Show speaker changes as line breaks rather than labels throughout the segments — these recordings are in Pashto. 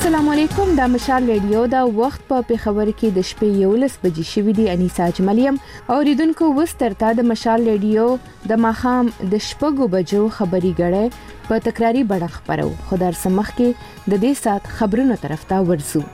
السلام علیکم، دا مشال ریډیو دا وخت په پیښور کې د شپې 11 بجې شوې دي. انیسا اجملیم اوریدونکو وسترتا د مشال ریډیو د ماخام د شپږو بجو خبري غړې په تکراری بڼه خبرو. خدای سمخ کې د دې سات خبرونو طرف ته ورسو.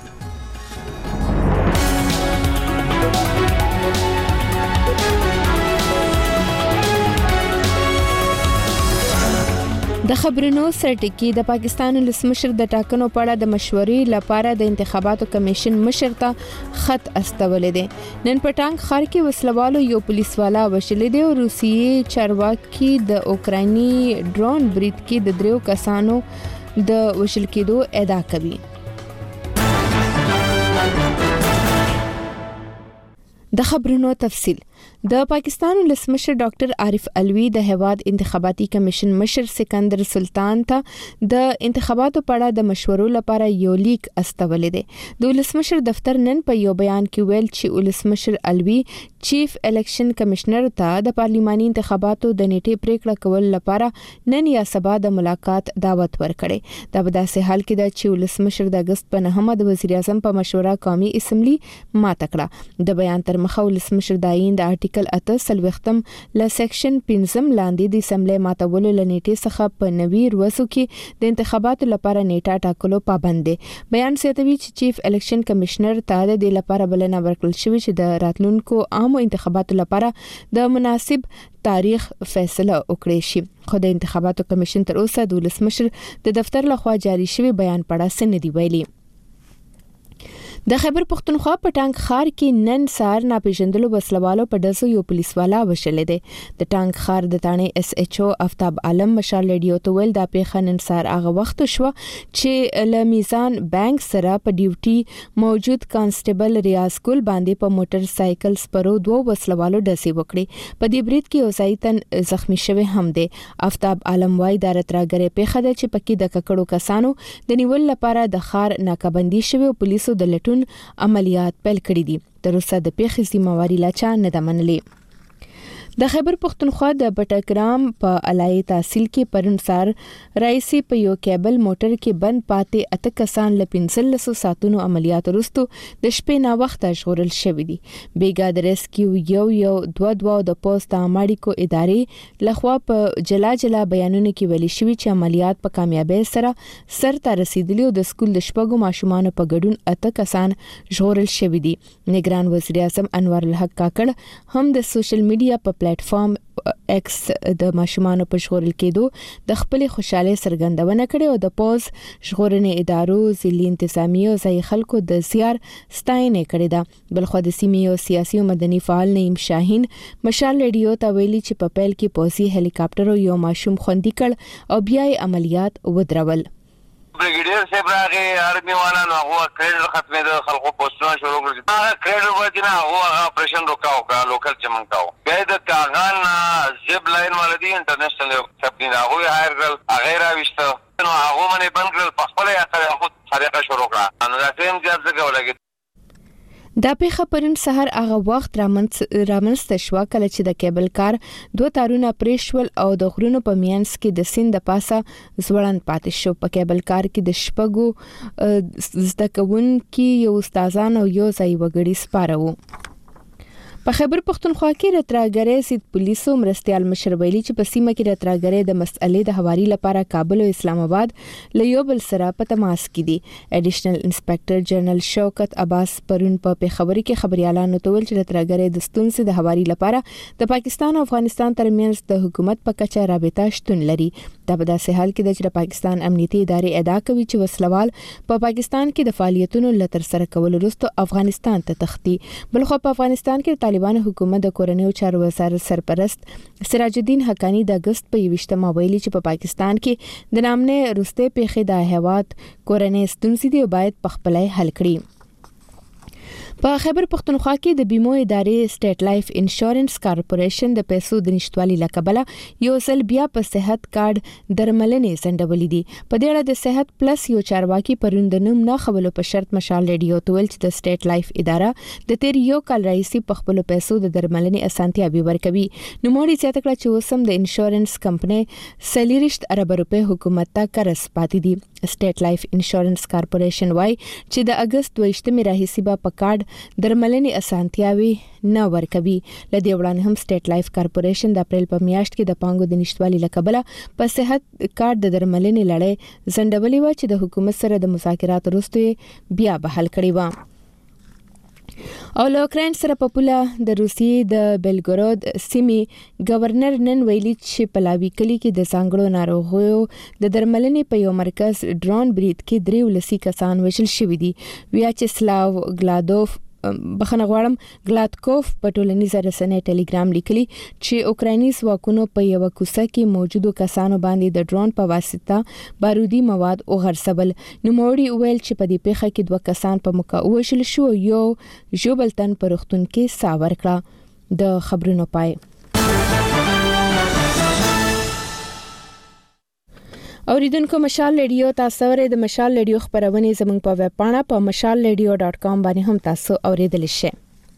د خبرونو سرټکی د پاکستان ولسمشر د ټاکنو په اړه د مشورې لپاره د انتخاباتو کمیشن مشر ته خط استولې دي. نن پټانګ ښار کې وسلوالو یو پولیس والا وشلې دي او روسیې چارواکي د اوکرایني ډرون برید کې د 3 کسانو د وشل کېدو ادعا کوي. د خبرونو تفصیل. د پاکستان ولسمشر ډاکټر عارف علوی د هواد انتخاباتي کمیشن مشر سکندر سلطان ته د انتخاباتو په اړه د مشورو لپاره یو لیک استولې دي. د ولسمشر دفتر نن په یو بیان کې ویل چې ولسمشر علوی چیف الیکشن کمشنر ته د پارلیماني انتخاباتو د نیټې پریکړه کول لپاره نن یا سبا د ملاقات دعوت ورکړي. دا په داسې حال کې ده چې ولسمشر د اگست په 9 د وزیر اعظم په مشوره قومي اسمبلی ماته کړه. د بیان تر مخه ولسمشر داین د آرټیکل 8 ل سیکشن 15 لاندې د اسمبلی ماتولو لنیټې څخه په 90 ورځو کې د انتخاباتو لپاره نیټه ټاکلو پابند دي. بیان زیاتوي چې چیف الیکشن کمشنر ته د لپاره بلنه ورکړل شوې چې د راتلونکو عامو انتخاباتو لپاره د مناسب تاریخ فیصله وکړي شي. خو د انتخاباتو کمیشن تر اوسه د ولسمشر د دفتر لخوا جاری شوی بیان په اړه څه نه دی ویلي. د خیبر پختونخوا په ټانک ښار کې نن سار ناپېژندلو وسلوالو په ډزو یو پولیس والا وشلې دي. د ټانک ښار د تانې اس ایچ او آفتاب عالم مشال ریډیو ته ویل دا پیښه نن سار هغه وخت شو چې ل میزان بانک سره په ډیوټي موجود کانسټیبل ریاض ګل باندې په موټر سایکل سپرو 2 وسلوالو ډزې وکړي. په دې برید کې یو ځایتن زخمی شوی هم دی. آفتاب عالم وايي دا راتراګره پیښه ده چې پکې د ککړو کسانو د نیول لپاره د ښار ناکبندي شوی او پولیسو د لټون عملیات پیل کړی دي. تر اوسه د پیښې ذمہواری لا چا نه ده منلې. د خیبر پختونخوا د بټګرام په علای تحصیل کې پرون سار رئیسي په یو کیبل موټر کې بند پاتې 8 کسان ل 15 ساعتونو عملیات وروسته د شپې نا وخت ژغورل شوی دي. بیګا د ریسکیو یو 2 د پوسټ امریکو ادارې لخوا په جلا بیانونه کې ویلي شوی چې عملیات په کامیابی سره سرته رسیدلی او د سکول د شپږو ماشومان په ګډون 8 کسان ژغورل شوی دي. نگران وزیر اعظم انور الحق کاکړ هم د سوشل میډیا په پلیټ فارم ایکس د ماشومان په ژغورل کېدو د خپل خوشاله سرګندونه کړې او د پوز ژغورنې ادارو ځلې انتظامیه او ځای خلکو د زیار ستاینه کړې ده. بلخو د سیمې او سیاسي او مدني فعال نعیم شاهین مشال ریډیو ته ویلي چې په پیل کې پوزي هلیکاپټر او یو ماشوم خوندي کړ او بیا عملیات ودرول.
ब्रिगेडियर साहब रागे आर्मी वाला ना हुआ क्रेडिट खत्म दे खलको पोस्टना शुरू कर दिया क्रेडिट वजना हुआ ऑपरेशन रोका होगा लोकल चमकता हो गए द कागान जिप लाइन वाले दी इंटरनेशनल सबनी ना हुई हायर गर्ल अगेरा विश्व नो आगो मने बन गर्ल पखले या करे خود طریقه شروع کړه نو دا سیم ځای څنګه ولګي.
دا پیښه پرون سحر هغه وخت رامنځته شو کله چې د کیبل کار 2 تارونه پریشول او د غرونو په مینس کې د سیند پاسه زوړند پاتې شو. په کیبل کار کې د شپږو زده کوونکو یو استادان او یو ځای وګړي سپاره وو. په خیبر پختونخوا کې راتراګره سید پولیسو مرستيال مشر ویلي چې په سیمه کې راتراګره د مسئلې د حواري لپاره کابل او اسلام آباد له یو بل سره په تماس کې دي. اډیشنل انسپیکټر جنرال شوکت عباس پرون په خبري کې خبريالانو ته ویل چې راتراګره د ستونزې د حواري لپاره د پاکستان او افغانستان ترمنځ د حکومت په کچه رابطه شتون لري. دا په داسې حال کې چې د پاکستان امنیتي ادارې ادعا کوي چې وسلوال په پاکستان کې د فعالیتونو لتر سره کول وروسته افغانستان ته تختی. بلخو په افغانستان کې طالبان حکومت د کورنیو چارو وزارت سرپرست سراج الدین حقانی د اگست په 28 ویلي چې په پاکستان کې د نامنه روسته پیښې د هواد کورنۍ ستونزې دی او باید په خپل حل کړي. په خیبر پختونخوا کې د بیمو ادارې سټیټ لایف انشورنس کارپوریشن د پیسو د نشټوالي لکبله یو ځل بیا په صحت کارت درملنې سندولې دي. په دې اړه د صحت پلس یو چارواکي پروند نوم نه خبرو په شرط مشال ریډیو تول چې د سټیټ لایف اداره د تیر یو کال راځي په خپل پیسو د درملنې اسانتیا به ورکوي. نو موږ یې څه کړ چې وسم د انشورنس کمپنۍ 30 ارب روپے حکومت ته قرض پاتې دي. سټیټ لایف انشورنس کارپوریشن وايي چې د اگست 28 راهیسي په کارت درملنې اسانتیاوي نه ورکوي. لدې وړاندې هم سټیټ لایف کارپوریشن د اپریل په میاشت کې د پانګو د نشټوالي لکبله په صحت کارت د درملنې لړۍ زندولې و چې د حکومت سره د مذاکرات وروسته بیا بحال کړی و. او له اوکرين سره په پوله د روسیې د بلګراد سیمې گورنر نن ویلي چې پلاوی کلی کې د څنګهړو ناروغیو د درملنې په یو مرکز ډرون برید کې 3 کسان وژل شوي دي. ویاچسلاو ګلادکوف په ټولنیزه رسنۍ ټلګرام لیکلي چې اوکرایني ځواکونو په یو کوڅه کې موجودو کسانو باندې د ډرون په واسطه بارودي مواد وغورځول. نوموړي ویل چې په دې پیښه کې 2 کسان په موقع وژل شو، یو ژوبلتن په روغتون کې ساه ورکړه. د خبرونو پای. اوریدونکو مشال ریډیو تاسو ورې د مشال ریډیو خبرونه زموږ په ویب پاڼه په mashalradio.com باندې هم تاسو اوریدلی شئ.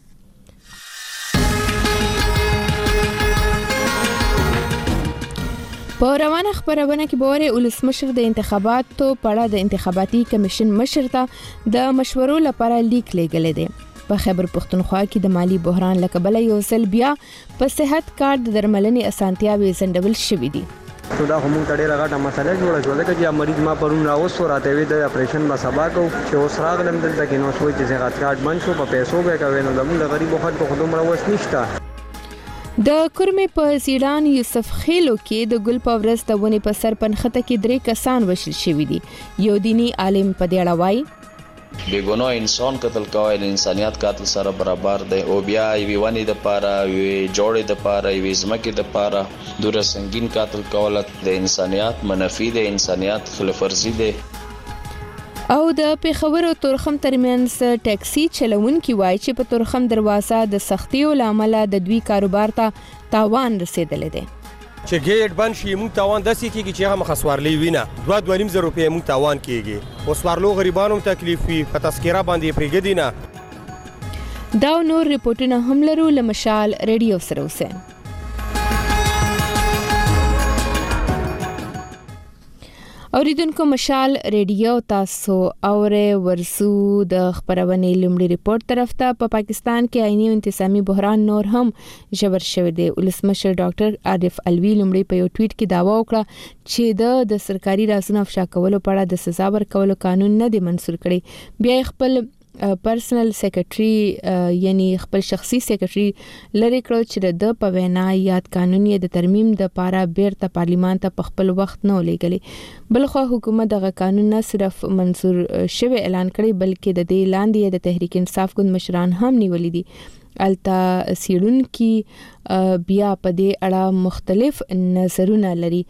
په روانه خبرونه کې بوره ولسمشر د انتخاباتو په اړه د انتخاباتي کمیشن مشر ته د مشورو لپاره لیک لېږلی دی. په خیبر پختونخوا کې د مالی بحران لکبله یو ځل بیا په صحت کارت درملنې اسانتیاوي زندول شوې دي.
دا هم ته ډیره غټه مسله جوړه شو چې مریض ما پرون راوستو راته وی د اپریشن ما سبا کو چې اوس راغلم دلته کې نو شوې چې صحت کارت بند شو په پیسو به کوي نو د غریبو خلکو خدوم راوست نشته.
د کورمې په زیران یوسف خیلو کې د ګل پاورس د ونې په سر پنخته کې 3 کسان وژل شوي دي. یو دینی عالم په دې اړه وایي
بیگناه انسان قتل کول د انسانیت قتل سره برابر دی او بیا وی ونی د پاره وی جوړې د پاره وی زمکه د پاره دوره سنگین قتل کول د انسانیت منفي د انسانیت خلاف ورزي دی.
او د پیښور او تورخم ترمنځ ټیکسي چلوونکي وایي چې په تورخم دروازه د سختیو لامل د دوی کاروبار ته تاوان رسیدلی دی.
چې ګیټ بند شي موږ تاوان داسې کېږي چې هغه مخسوارلی وینه 2.5 روپۍ موږ تاوان کېږي. اوس وارلو غریبانو تکلیف وي په تذکره باندې پرېږدي نه.
دا نور ریپورټونه هم لرو له مشال ریډیو سره اوسئ. اوریدونکو مشال ریډیو تاسو اورې ورسو د خبرونې لومړي ریپورت طرف ته. په پاکستان کې عیني انتسامي بحران نور هم ژور شوی دی. ولسمشر ډاکټر عارف الوی لومړی په یو ټویټ کې داوا وکړه چې د سرکاري رازونو افشا کولو په اړه د سزا ورکولو قانون نه دی منسوخ کړی. بیا خپل پرسنل سیکریټري یعنی خپل شخصي سیکریټري لری کړو چې د په وینا یاد قانون یې د ترمیم د پاره بیرته پارلیمان ته په خپل وخت نه لېږلی. بلخو حکومت دغه قانون نه صرف منظور شوی اعلان کړی بلکې د دې لاندې د تحریک انصاف ګوند مشران هم نیولې دي. التا سیړونکو بیا په دې اړه مختلف نظرونه لري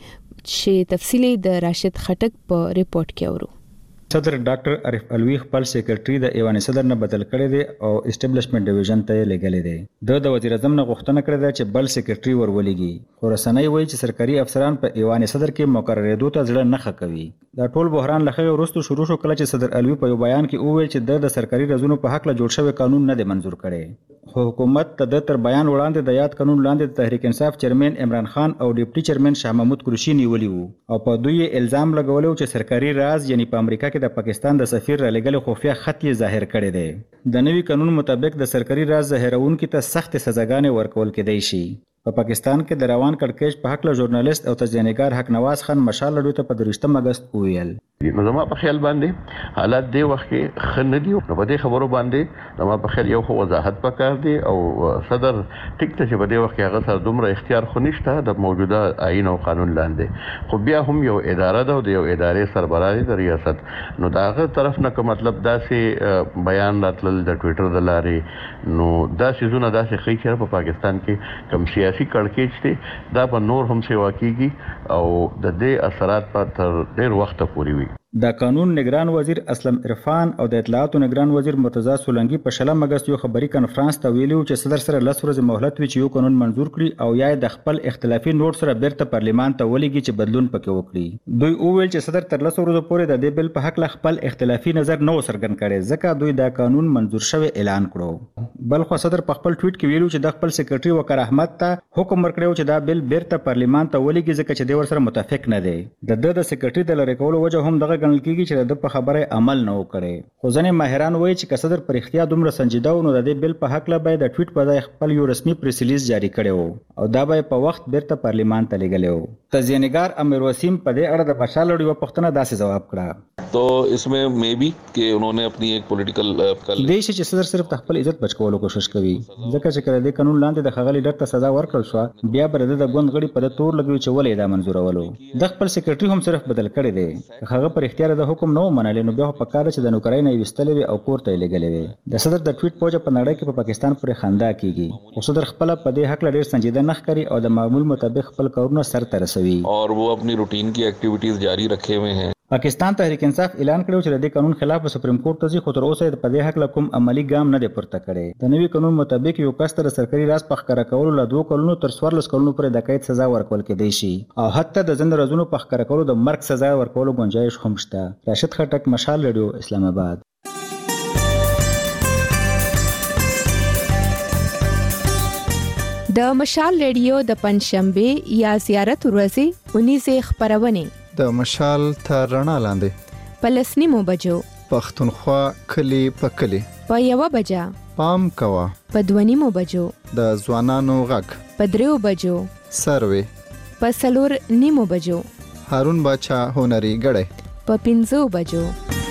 چې تفصیلی د راشد خټک په ریپورت کې اورو.
صدر ډاکټر عارف الوی خپل سیکریټري د ایوان صدر نه بدل کړی دی او اسټابلیشمنت ډیویژن ته لګلې دی. د وزیر اعظم نه غوښتنه کړې ده چې بل سیکریټري ورولېږي. خو رسنۍ وایي چې سرکاري افسران په ایوان صدر کې مقررېدو ته ځړه نه ښه کوي. دا ټول بحران لخوا وروسته شروع شو کله چې صدر الوی په یو بیان کې وویل چې د سرکاري رازونو په حق له جوړ شوی قانون نه دی منظور کړی. خو حکومت ته تر بیان وړاندې د یاد قانون لاندې د تحریک انصاف چیرمن عمران خان او ډیپټي چیرمن شاه محمود قریشي نیولي وو او په دوی الزام لګولو چې سرکاري راز یعنی په امریکا کې د پاکستان د سفیر را لګل خفیه خط یې ظاهر کړی دی. د نوي قانون مطابق د سرکاري راز ظاهرونکو ته سخت سزاګانې ورکول کېدای شي. په پاکستان کې د روان کړکېچ په حق له ژورنالیست او تجزیه‌نګار حق نواز خان مشال لړو ته په 23 اگست وویل
نو زما په خیال باندې حالات دی وخت کې خنه دی نو په دې خبرو باندې زما په خیال یو خو وضاحت پکار دی او صدر ټیک ته چې په دې وخت کې هغه سره دومره اختیار خو نشته د موجوده آئین او قانون لاندې. خو بیا هم یو اداره ده او د یو ادارې سربراهي د ریاست نو دا هغه طرف نه کوم مطلب داسې بیان راتلل د ټویټر د لارې نو دا سيزونه داسې خې چې په پاکستان کې کم سیاسي کړکېچ دی دا په نور هم سیوا کیږي او د دې اثرات په تر ډېر وخت پورې وي.
د قانون نگران وزیر اسلم عرفان او د اطلاعاتو نگران وزیر مرتضی سولنګي په 16 اگست یو خبري کانفرنس ته ویلو چې صدر سره 10 ورځې مهلت وی چې یو قانون منزور کړي او یا د خپل اختلافي نوټ سره بیرته پارلیمان ته ولېږي چې بدلون پکې وکړي. دوی وویل چې صدر تر 10 ورځې پورې د دې بل په حق له خپل اختلافي نظر نه څرګند کړي ځکه دوی دا قانون منزور شوی اعلان کړو. بلخو صدر په خپل ټویټ کې ویلو چې د خپل سیکریټري وقار احمد ته حکم ورکړو چې دا بل بیرته پارلیمان ته ولېږي ځکه چې د ورسره متفق نه دی. د سیکریټري د لری کولو وجه هم دغه ګڼل کیږي چې د په خبره عمل نه وکړي. خو ځینې ماهران وایي چې صدر پر اختیار دومره سنجیده و نو د دې بل په حق له باید د ټویټ په ځای خپل یو رسمي پریس ریلیز جاری کړي او دا به په وخت بیرته پارلیمان ته لېږلی. تزیینګار امیر وسیم په دې اړه د مشال لړیو پښتنه داسې جواب کړه.
तो इसमें मे बी कि उन्होंने अपनी एक पॉलिटिकल
دیش چې صدر صرف خپل عزت بچ کولو کوشش کوي ځکه چې کله د قانون لاندې د خغلی ډر ته سزا ورکړل شو بیا بر د ګوند غړي په تور لګوي چې ولې دا منزورولو. د خپل سیکریټري هم صرف بدل کړی دی هغه پر اختیار د حکم نو منل نو بیا په کار چې د نوکرای نه وستلې او کور ته لګلې وي. د صدر د ټویټ پوجا په نړۍ کې په پاکستان پورې خندا کیږي خو صدر خپل په دې حق لري سنجیده نه ښکاري او د معمول مطابق خپل کارونه سر ته رسوي
और वो अपनी रूटीन की एक्टिविटीज जारी रखे हुए हैं.
پاکستان تحریک انصاف اعلان کړو چې د قانون خلاف سپریم کورټ ته ځي خو تر اوسه په دې حق کوم عملی ګام نه دی پورته کړی. د نوي قانون مطابق یو کس ته سرکاري راز په ښکارا کولو له 2 کلونو تر 14 کلونو پورې د قید سزا ورکول کېدای شي او حتی د زند رزونو په ښکارا کولو د مرګ سزا ورکولو گنجائش هم شته. راشد خټک، مشال ریډیو، اسلام آباد.
د مشال ریډیو د پنځشنبه یا زیارت ورځې 19 خبرونه
د مشال تر رڼا لاندې
په 9 بجو
پښتونخوا کلی په کلی
په 1 بجا
پام کوا
په 2 بجو
د ځوانانو غږ
په 3 بجو
سروي
په 4 بجو
هارون باچا هنري غړې
په 5 بجو.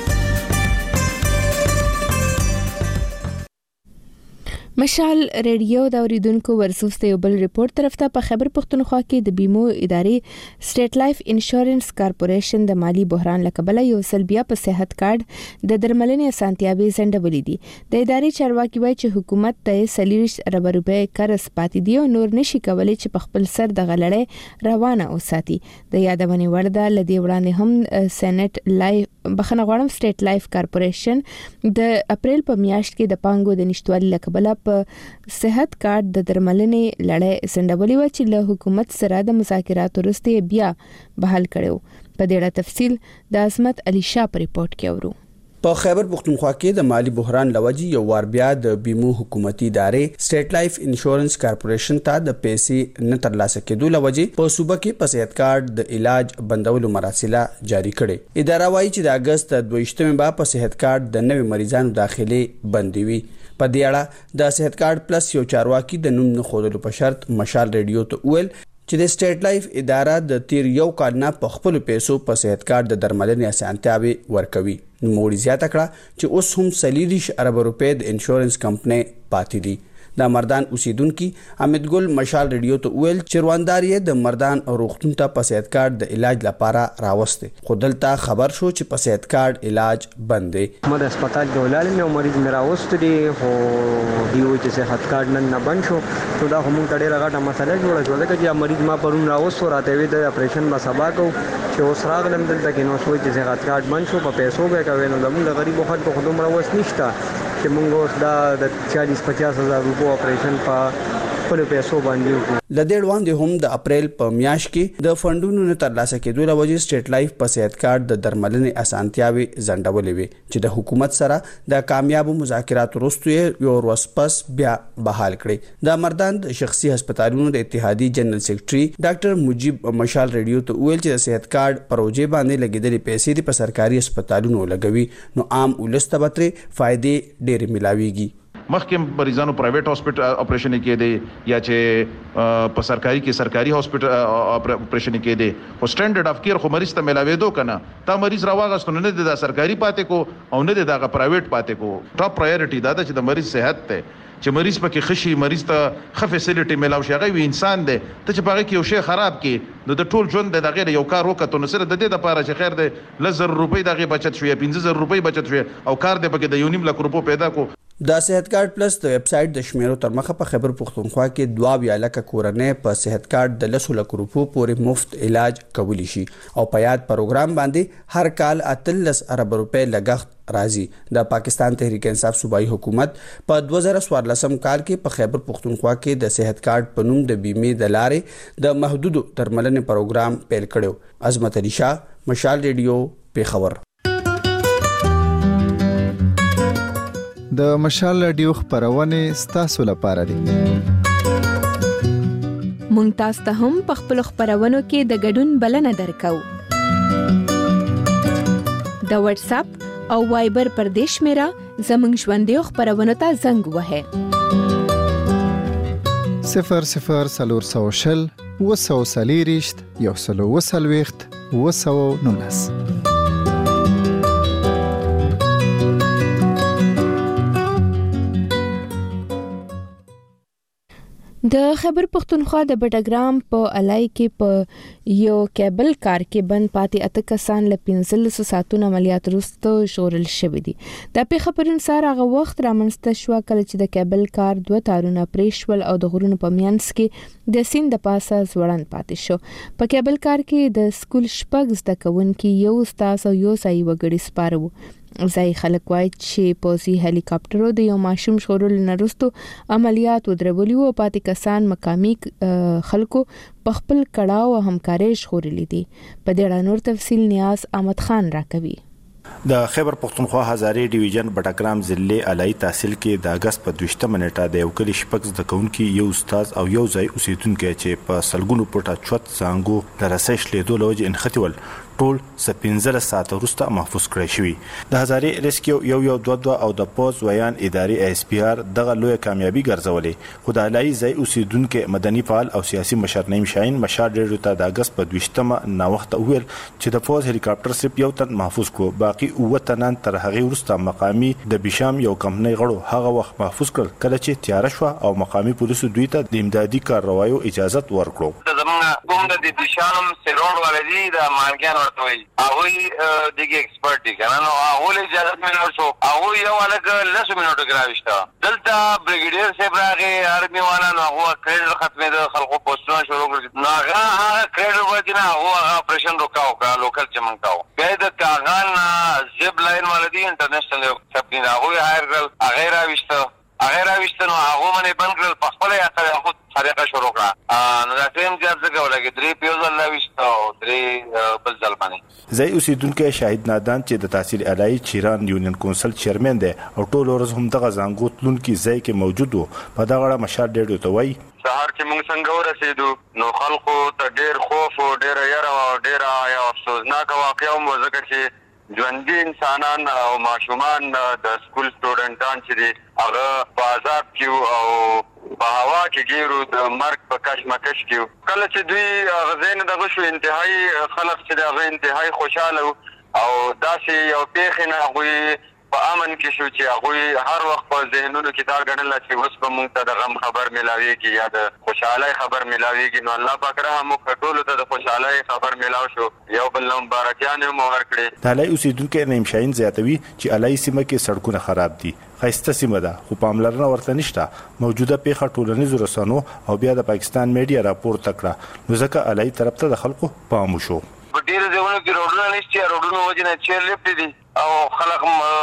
مشال ریډیو د اوریدونکو ورسوسته یو بل ریپورت طرف ته په خیبر پختونخوا کې د بیمو ادارې سټیټ لایف انشورنس کارپوریشن د مالی بحران لکبله یو سلبیا په صحت کارت د درملنې اسانتیاوي زندولې دي. د ادارې چارواکي وایي چې حکومت ته 30 ارب روپۍ قرض پاتې دي او نور نشي کولای چې په خپل سر د غلړې روانه اوساتي. د یادونې وړ ده لدی وړاندې هم سېنات لایف بخنه غواړم سټیټ لایف کارپوریشن د اپریل په میاشت کې د پانګو د نشټوالي لکبله په صحت کارت د درملنې لړۍ سندولې و چې له حکومت سره د مذاکراتو وروسته بیا بحال کړو. په دې اړه تفصیل د عظمت علي شاه په ریپورت کې اورو.
په خیبر پختونخوا کې د مالی بحران لوجي یو وار بیا د بیمو حکومتي ادارې سټیټ لایف انشورنس کارپوریشن ته د پیسې نه ترلاسه کېدو لوجي په صوبه کې په صحت کارت د علاج بندولو مراسله جاری کړي. اداره وايي چې د اگست 22 با په صحت کارت د نوي مریضانو داخلي بندوي. په دې اړه د صحت کارت پلس یو چارواکي د نوم نه خودلو په شرط مشال ریډیو ته ویل چې د سټیټ لایف اداره د تیر یو کال نه په خپل پیسو په صحت کارت د درملنې اسانتیاوي ورکوي. نوموړي زیاته کړه چې اوس هم 30 ارب روپۍ د انشورنس کمپنۍ پاتې دي. د مردان اوسیدونکو حمید ګل مشال ریډیو ته ویل چې رواندار یې د مردان روغتون ته په صحت کارت د علاج لپاره راوسته خو دلته خبر شو چې په صحت کارت علاج بند دی.
ما د هسپتال کې ولاړم یو مریض مې راوست دي خو دیو چې صحت کارت نن نه بند شو نو دا هم ډېره غټه مسله جوړه شو ځکه چې مریض ما پرون راوست راته وی د اپریشن ما سبا کو چې اوس راغلم دلته کې نو شوی چې صحت کارت بند شو په پیسو به کوي نو د غریب خلکو خو دومره وس نشته چې موږ اوس دا د 40-50 هزار روپو اپریشن په خپل پیسو باندې وکړو.
لدې وړاندې هم د اپریل په میاشت کې د فندونو نه ترلاسه کېدو لوجه سټیټ لایف په صحت کارت د درملنې اسانتیاوي زندولې وي چې د حکومت سره د کامیابو مذاکراتو وروسته یو ورځ پس بیا بحال کړي. د مردان د شخصي هسپتالونو د اتحادیې جنرال سیکریټري ډاکټر مجيب مشال ریډیو ته ویل چې د صحت کارت پروژې باندې لګیدلې پیسې په سرکاري هسپتالونو لګوي نو عام ولست به فائدې ډېر ملاويږي.
مخکې مریضانو پرایویټ هاسپټل اپریشن کې دی یا چې په سرکاري کې سرکاري هاسپټل اپریشن کې دی خو سټانډرډ اف کیر خو مریض ته ملاوي دو کنه تا مریض راوغستونه نه د سرکاري پاتې کو او نه د پرایویټ پاتې کو. ټاپ پرایورټي دا چې د مریض صحت ته چې مریض پکې خشي مریض ته ښه فیسیلیټي ملاو شي هغه انسان دی ته چې پاره کې یو شی خراب کې نو د ټول ژوند د غیر یو کار وکړو نو سره د دې لپاره چې خیر دی 1000 روپۍ دغه بچت شوی 15000 روپۍ بچت شوی او کار دی پکې د 1.5 لک روپو پیدا کو.
د صحت کارت پلس د ویب سټ د شمیرو تر مخه په خیبر پختونخوا کې 22 لکه کورنۍ په صحت کارت د 10 لک روپو پورې مفت علاج کولی شي او په یاد پروګرام باندې هر کال 13 ارب روپے لګښت راځي. د پاکستان تحریک انصاف صوبایي حکومت په 2014 کال کې په خیبر پختونخوا کې د صحت کارت په نوم د بیمې د لارې د محدودو درملنې پروګرام پیل کړو. عظمت علي شاه، مشال ریډیو، پیښور.
د مشال رادیو خبرونه ستاسو لپاره دي.
مونږ تاسو ته هم په خپل خبرونو کې د ګډون بلنه درکو. د واتس اپ او وایبر پر دیش میرا زمنګ ژوندې خبرونه ته زنګ وهه
00 وسوسلیریشت یو سلو وسلويخت وسو نونس.
د خیبر پختونخوا د بټګرام په علای کې په یو کیبل کار کې بند پاتې اته کسان له 15 ساعتونو عملیات وروسته ژغورل شوي دي. د پیښې پر انسار هغه وخت رامنځته شو کله چې د کیبل کار 2 تارونه پریشول او د غرونو په میانس کې د سیند د پاسه ځوړند پاتې شو. په کیبل کار کې د سکول شپږ زده کوونکي، یو استاد او یو ځای وګړي سپارو. ځای خلک وایي چې پوځي هلیکاپټرو د یو ماشوم ژغورلو نه وروسته عملیات ودرولي او پاتې کسان مقامي خلکو په خپل کړاو او همکارۍ ژغورلي دي. په دې اړه نور تفصیل نیاز احمد خان راکوي.
د خیبر پختونخوا هزاري ډیویژن بټګرام ضلع علای تحصیل کې د اگست په 20 منټه د یو کلی شپږ زده کوونکي، یو استاد او یو ځای اوسیدونکو چې په سلګونو پټه چوت څنګه د رسېش لیدو لوجه انختیول ټول 15 ساعت وروسته محفوظ کړی شوی. د هزاري ریسکیو یو 22 او د پوز ویان اداري اس پی آر دغه لوی کامیابی ګرځولې. خدای لای ځای اوسیدونکو مدني فعال او سیاسي مشر نیم شاهین مشال ډیرو ته د اگست په 20 نه وخت ویل چې د پوز هلیکاپټر صرف یو تن محفوظ کو، باقي وطنان تر هغه وروسته مقامی د بشام یو کمپنۍ غړو هغه وخت محفوظ کړ کله چې تیار شو او مقامی پولیسو دوی ته د امدادي کاروایو اجازه ورکړه.
کوم د بشام سیروډ ولدي د مالګان ورته وي هغه دغه ایکسپرت دي کنه نو هغه اجازه مې شو هغه یو الګ 10 منټو ګراوښتا دلته بریګیډیر صاحب راغی آرمي والا نو هغه کریډر ختمه د خلکو پوسټونه شروع کړل نو هغه کریډر وځنه هغه اپریشن روکاو لوکل چمنکاو بیا د کاغان زب لاین ولدي انټرنیشنل سپلین هغه هایر کړل هغه راوښته نو هغه باندې بند کړل په خپل هغه طریقه شروع کړه نو دا ټیم ځکه ولګي درې پیوزل لاوښته او درې بل ځل باندې
ځای اوسیدونکو شاهد نادان چې د تحصیل علای چیران یونین کونسل چیرمن دی او ټول ورځ هم دغه زنګوت لونکي ځای کې موجود وو. په دغه اړه مشال ډېر ته وایي
سهار چې موږ څنګه ورسېدو نو خلکو ته ډېر خوف او ډېر یره او ډېر یو افسوسناک واقعه مو ځکه چې ژوندي انسانان او ماشومان د سکول سټوډنټان چې دي هغه په عذاب کې او په هوا کې ګیرو د مرګ په کشمکش کې کله چې دوی غزين دغه شو انتهایی خلک چې دغه انتهایی خوشاله او داسې یو پیښ نه غوي په امن کې شو چې هغه هر وخت په ذهنونو کې دا غنل چې اوس په موږ ته د غم خبر ملاويږي یا د خوشحالي خبر ملاويږي نو الله پاک رحم وکړو ته د خوشحالي خبر ملاو شو یو بل مبارکیان مو ورکړي.
د علای اوسیدونکو نیم شاهین زیاتوي چې علای سیمه کې سړکونه خراب دي، خاصه سیمه ده خو پاملرنه ورته نشته. موجوده پیښه ټولنیزو رسنیو او بیا د پاکستان میډیا راپور تکړه نو ځکه علای طرف ته د خلکو پام وشو.
په ډیرو ځایونو کې روډونه نشته، روډونه وجنه چیر لپټ دي او خلک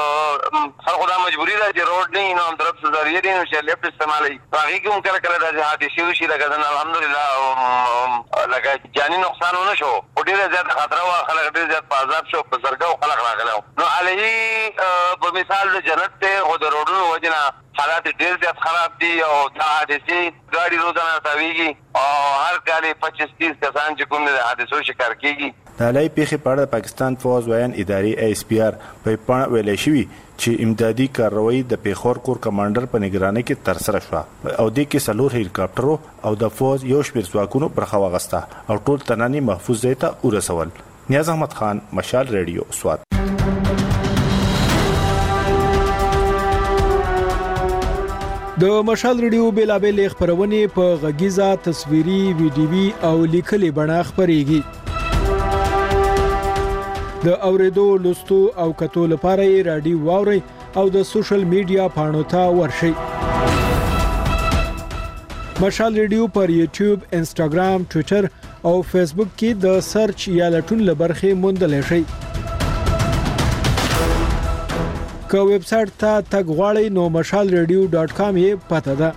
دا مجبوری ده چې روډ نه نو هم طرف ذریعہ دي نو چې لپټ استعمالي باقي کوم کله د حادثې وشي لکه الحمدلله لکه جاني نقصان ونه شو او ډیره زیات خطر او خلک ډیره زیات په عذاب شو په سرګو خلک راغلو نو علي په مثال د جنت ته خو د روډونو وجنه حالات ډیر زیات خراب دي او دا حادثې ګاډي روزانه تاویږي او هر کال 25-30 کسان چې کوم د حادثو شکار کیږي.
د علای پیښې په اړه پاکستان فوز ویان اداري اس پی آر په پاڼه ویلې شوی چې امدادي کاروایی د پیښور کور کمانډر په نگرانۍ کې ترسره شو او د کې سلور هلیکاپټرو او د فوز یو شمېر ځواکونو برخه واغسته او ټول تناني محفوظ ځای ته ورسول. نیاز احمد خان، مشال ریډیو، سوات.
د مشال ریډیو بیلابل خبرونه په غږیزه، تصویري، ویډیوي او لیکلي بڼه خبريږي. د اوریدو، لوستو او کتو لپاره رادیو واوري او د سوشل میډیا پاڼو ته ورشئ. مشال ریډیو پر یوټیوب، انسټاګرام، ټوئیټر او فیسبوک کې د سرچ یا لټون لبرخې موندلی شئ. که ویب سټ ته تګ غواړئ نو mashalradio.com یې پته ده.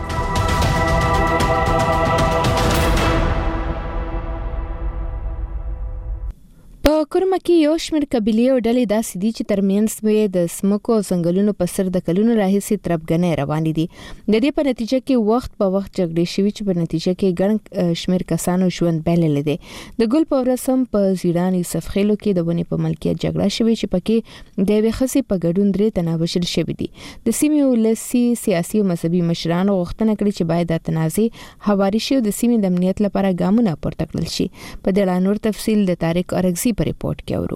کورما کې یو شمېر قبيلې او ډلې داسې دي چې ترمنځ د سمکو او ځنګلونو په سر د کلونو راهیسې تربګنې روانې دي. د دې په نتیجه کې وخت په وخت جګړې شوي چې په نتیجه کې ګڼ شمېر کسانو ژوند بایللی دی. د ګل په ورځ هم په زیړان یوسف خیلو کې د ونې په ملکیت جګړه شوې چې پکې د یوې ښځې په ګډون 3 تنه وژل شوي دي. د سیمې ولسي سیاسي او مذهبي مشرانو غوښتنه کړې چې باید د تنازع هواري شي او د سیمې د امنیت لپاره ګامونه پورته کړل شي. په دې اړه نور تفصیل د طارق ارغزي په ریپورت کې اورو.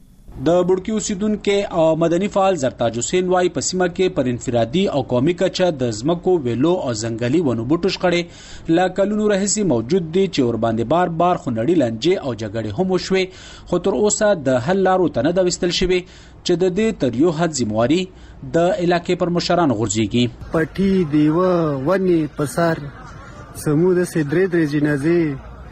د بډکی اوسیدونکو او مدني فعال زرتاج حسین وايي په سیمه کې پر انفرادي او قومي کچه د ځمکو ویلو او ځنګلي ونو بوټو شخړې لا کلونو راهیسې موجود دي چې ور باندې بار خونړي لانجې او جګړې هم وشوي، خو تر اوسه د حل لارو ته نه وستل شوی چې د دې تر یو حد ذمہواری د علاقې پر مشران غورځيږي.
پټي دیوه ونی پسار سمود سه درې جنازې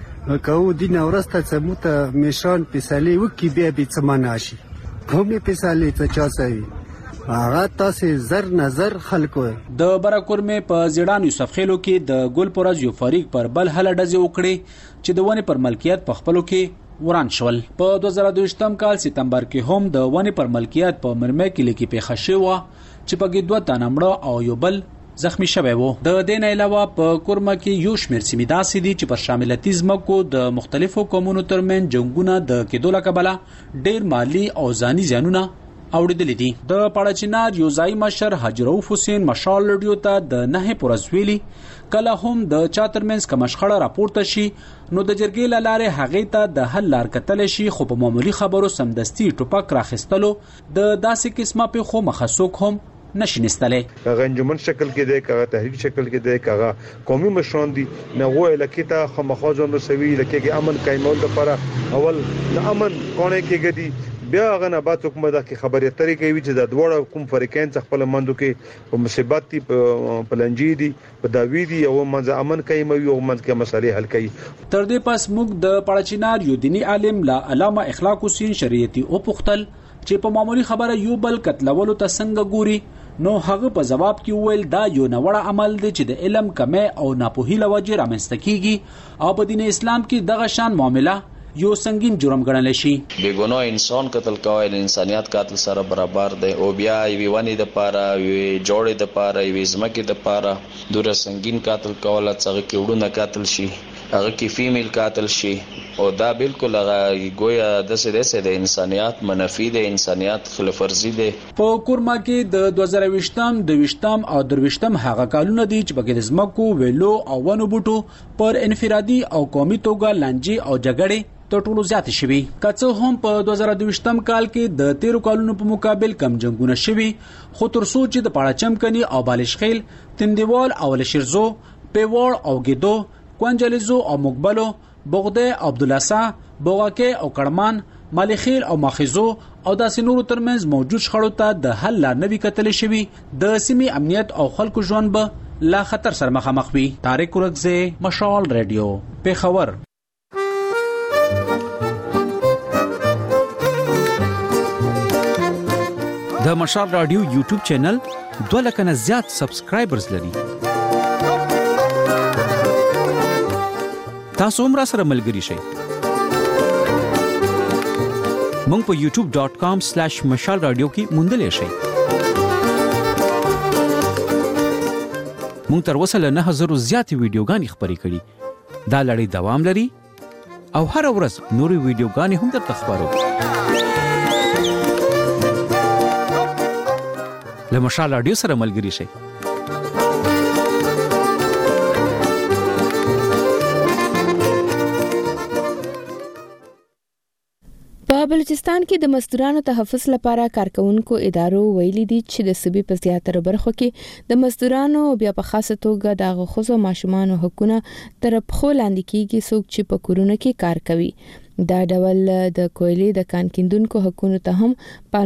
وکاو دین اورسته سموته میشان پسالي وکي بیا به سماناشي همې پسالي ته چا سوي هغه تاسو زر نظر خلکو
د برکورمه په زیړان یوسف خیلو کې د ګل پرز یو فریق پر بل هله ډزې وکړي چې د ونې پر ملکیت په خپلو کې وران شول. په 2022 کال سپتمبر کې هم د ونې پر ملکیت په مرمه کې لیکي پیښه شوه چې پکې 2 تنه مړه او یو بل زخمی شوی وو. د دې نه علاوه په کورما کې یو شمېر سیمې داسې دي چې پر شاملتي ځمکو د مختلفو قومونو ترمن جنگونه د کېدو لکبله ډېر مالی او ځاني زیانونه اوریدل دي. د پړچینار یو ځای مشر حاجی رؤف حسین مشال رادیو ته د نه پورز ویلي کله هم د چاترمنس کمشخړه راپورته شي نو د جرګې لاره هغه ته د حل لار کتل شي، خو په معمولی خبرو سمدستي ټوپک راخستلو د داسې قسمه په خو مخصوص هم نشینستله.
کاغه انجمن شکل کې دی، کاغه تحریک شکل کې دی، کاغه قومي مشران دي نه وو لکه ته خمخوځون رسوي لکه کې امن قائمول لپاره اول د امن کونه کې غدي بیا غنه با حکومت د خبرې طریقې وی چې د دوړه کوم فریقین خپل مندو کې په مصیبت دي پلنجي دي په داوی دي او منځ امن قائموي او منځ کې مسالې حل کوي.
تر دې پس موږ د پړچینار یو دینی عالم لا علامه اخلاق حسین شریعتي او پختل چې په معمولی خبره یو بل قتلولو ته څنګه ګوري نو هغه په جواب کې ویل دا یو نوړه عمل دی چې د علم کمه او ناپوهي لوجه رامنځته کیږي او په دین اسلام کې دغه شان معاملہ یو سنگین جرم ګڼل شي.
بیګونو انسان قتل کول انسانيت قاتل سره برابر دی او بیا وی ونی د پاره وی جوړې د پاره وی زمکه د پاره دوره سنگین قاتل کول څنګه کې وډونه قاتل شي هغه کې فیمیل قاتل شي او دا بالکل هغه گویا د سده د انسانيت منفي د انسانيت خلاف ورزي دی.
په کورما کې د 2020 او 23 هغه کالونه دي چې بګې د زمکو ویلو او ونو بوټو پر انفرادي او قومي توګه لانجې او جګړې تر ټولو زیات شوي. کڅو هم په 2022 کال کې د 13 کالونو په مقابل کم جنگونه شوي، خو تر څو چې د پاړچمکني او بالشخیل، تندیوال او لشرزو، پیوړ او ګیدو، کوانجلیزو او مقبلو، بغده او عبدالاسا، بوغاکه او کړمان، مالخیل او ماخذو او داسې نورو ترمنځ موجود شخړو ته د حل لار نوي کتل شوی. د سیمې امنیت او خلکو ژوند به لا خطر سره مخامخ وي. طارق ارغزي، مشال رادیو، پیښور.
د مشال رادیو یوټیوب چینل 2 لک نه زیات سبسکرایبرز لري. تاسو هم را سره ملګری شئ. مونږ په youtube.com/mashalradio کې موندلې شئ. مونږ تر اوسه له 9000 زیاتې ویډیوګانې خپرې کړې. دا لړۍ دوام لري او هر ورځ نورې ویډیوګانې هم درته خبرو. له مشال رادیو سره ملګری شئ.
په بلوچستان کې د مزدورانو تحفظ لپاره کارکونکو ادارو ویلي دي چې د صوبې په زیاتره برخو کې د مزدورانو بیا په خاصه توګه د غوښو ماشومان حقوقونه تر پخو لاندې کیږي څوک چې په کورونو کې کار کوي. دا ډول د کویلې د کان کیندونکو حقوقو ته هم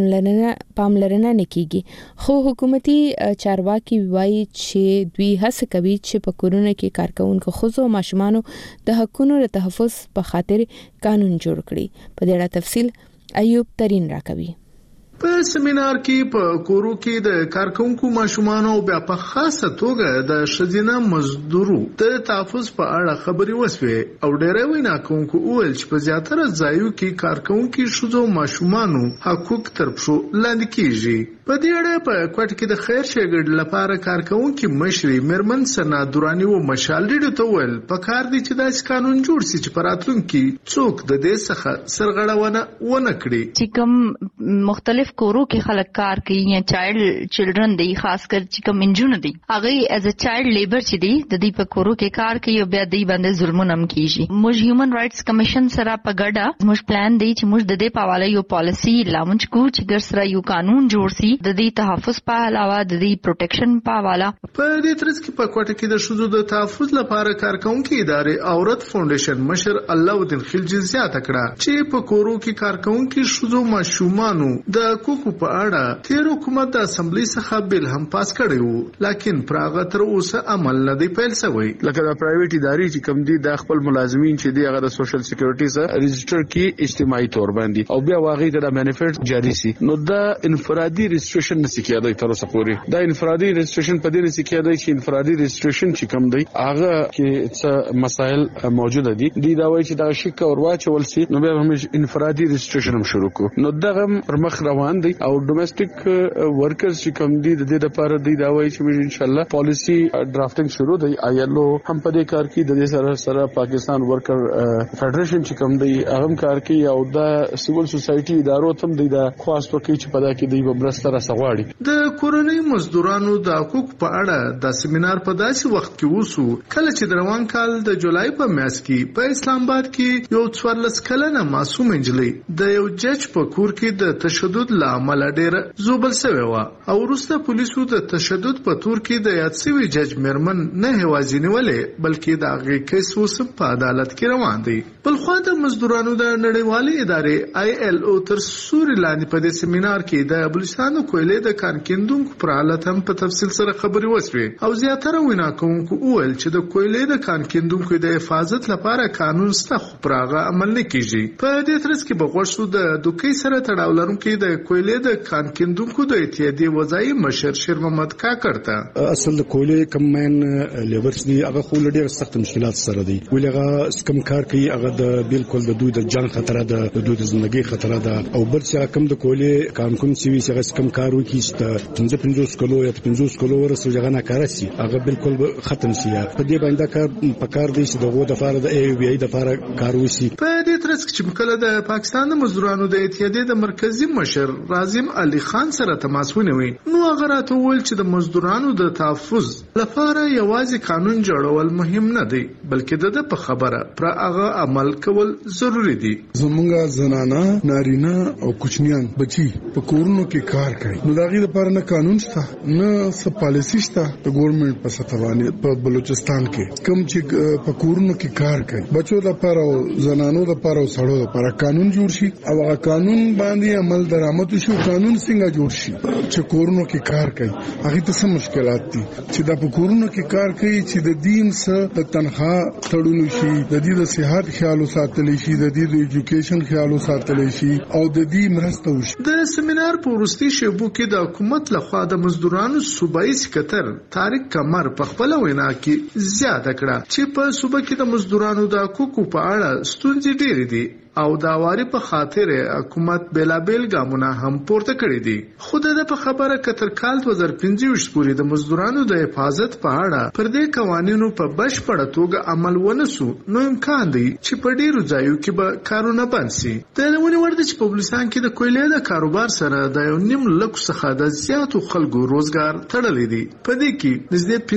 پاملرنه نه کیږي خو حکومتي چارواکي وایي چې دوی هڅه کوي چې په کورونه کې کارکونکو خزو او ماشومانو د حقوقو د تحفظ په خاطر قانون جوړ کړي په دې اړه تفصیل ایوب ترين راکوي
په سیمینار کې په کورو کې د کارکونکو ماشومان او بیا په خاصه توګه د شذینه مزدورو د تحفظ په اړه خبري وسوي او ډېر وینا کوونکو اول چې په زیاتره ځایو کې کارکونکو شذو ماشومانو حقوق تر پښو لاندې کیږي په دې اړه په کوټ کې د خیر شګړ لپاره کارکونکو مشري مرمن سنا دورانی او مشال ډېر تول په کار دي چې داس قانون جوړ سي چې پراتونکو څوک د دې څخه سرغړونه ونه کړي
چې کوم مختلف کورو کې خلک کار کوي یا چایلډ چلډرن دی خاص کر چې کوم انجونو دی هغه ایز ا چایلډ لیبر چې دی د دې په کورو کې کار کوي او بیا دی باندې ظلمونه هم کیږي موږ هیومن رائټس کمیشن سره په ګډه موږ پلان دی چې موږ د دې په حواله یو پالیسی لانچ کوو چې ګر سره یو قانون جوړ سي د دې تحفظ په علاوه د دې پروټیکشن په حواله
په دې ترڅ کې په کوټه کې د شذو د تحفظ لپاره کارکونکو ادارې عورت فاونډیشن مشر الله خلجی زیاته کړه چې په کورو کې کارکونکو شذو ماشومانو د حقوقو په اړه تیر حکومت د اسمبلی څخه بل هم پاس کړی وو لیکن پراغه تر اوسه عمل نه دی پیل شوی
لکه د پرایویټ ادارې چې کم دي د خپل ملازمین چې دی هغه د سوشل سکیورټي سره ريجستره کې اجتماعي تور باندې او بیا واغې د مانیفیسټ جاری سي نو د انفرادي ريجستریشن نشي کېدای تر اوسه پورې د انفرادي ريجستریشن په دې نشي کېدای چې انفرادي ريجستریشن چې کم دی هغه کې څه مسائل موجوده دي دا وایي چې دا شک او واچول سي نو بیا هم انفرادي ريجستریشن هم شروع کو نو دغه پر مخ روان دي او ډومېسټک ورکرز چې کوم دي د دې لپاره دی دا وایي چې ان شاء الله پالیسی ډرافټینګ شروع دی آیلو هم په دې کار کې د دې سره پاکستان ورکر فدریشن چې کوم دی هغه کار کوي او د سیول سوسایټي ادارو ته دی دا خاص پکې چې په دا کې دی وبرسته راسغواړي
د کورنۍ مزدورانو د حقوق په اړه د سیمینار په داسې وخت کې وسو کله چې د روان کال د جولای په میاشت کې په اسلام آباد کې یو 14 کلنه معصوم انجلۍ د یو جج په کور کې د تشدد لامل ډېر زوبل شوی و او وروسته پولیسو د تشدد په تور کې د یاد شوی جج مرمن نه هوازي نیولې بلکې د هغه کیس اوس په عدالت کې روان دی بل خو د مزدورانو د نړیوالې ادارې ILO تر سوري لاندې په دې سیمینار کې د بلوچستان کویلې د کان کیندونکو پر حالت هم په تفصیل سره خبري وشوي او زیاتره وینا کوونکو اول چې د کویلې د کان کیندونکو د حفاظت لپاره قانون سته خو پراغه عمل نه کیږي په دې ترڅ کې بغوښتو د دوکې سره تړاو لرونکي د کویلې د کان کیندونکو د اتحادیې وځای مشر شیر محمد کاکړ ته
اصل د کویلې کمین لیبرز دی هغه خو ډېر سخت مشکلات سره دی ولغه کم کار کوي هغه د بالکل د دوی د جان خطر ده د دوی د ژوندۍ خطر ده او بل څه کم د کویلې قانون سوي چې کم کار وکړي چې 15 کلو یا 15 کلو ورسره ځغه نه کار شي هغه بالکل ختم شي په دې باندې کار په کار دی چې دغه د فار د AUBI د فار کار وشي
په دې ترڅ کې کله د پاکستان د مزدورانو د اتحادیې د مرکزی مشر رازم علي خان سره تماس ونیوي نو هغه راته وویل چې د مزدورانو د تحفظ لپاره یوازې قانون جوړول مهم نه دی بلکې د په خبره پر هغه عمل کول ضروری دي
زمونږ زنانه نارینه او کوچنیان بچي په کورونو کې کار کوي نو دغه لپاره نه قانون شته نه څه پالیسی شته د ګورنمنت په ستوانه په بلوچستان کې کوم چې په کورونو کې کار کوي بچو لپاره او زنانو لپاره او سړو لپاره قانون جوړ شي او هغه قانون باندې عمل درآمد شي قانون څنګه جوړ شي چې کورونو کې کار کوي هغه ته څه مشکلات دي چې د کورونو کې کار کوي چې د دین سره د تنخواه تړون شي د دې د صحت خیال ساتل شي د دې د ایجوکیشن خیال ساتل شي او د دې مرسته وشي
د سیمینار پورستی شیبو کې د حکومت لخوا د مزدورانو صوبایي سکرټر طارق قمر په خپل وینا کې زیاته کړه چې په صوبه کې د مزدورانو د حقوقو په اړه ستونزې ډېرې دي او دا واری په خاطر حکومت بلابل ګامونه هم پورته کړی دي خود د په خبره کتر کال 2015 پورې د مزدورانو د حفاظت په اړه پر دې قوانینو په بشپړه توګه عمل ونسو نو امکان دی چې په ډیرو ځایو کې به کارونه بند شي د لمونی ورته چې په بلوچستان کې د کویلې د کاروبار سره د 1.5 لک څخه د زیاتو خلکو روزګار تړلې دي په دې کې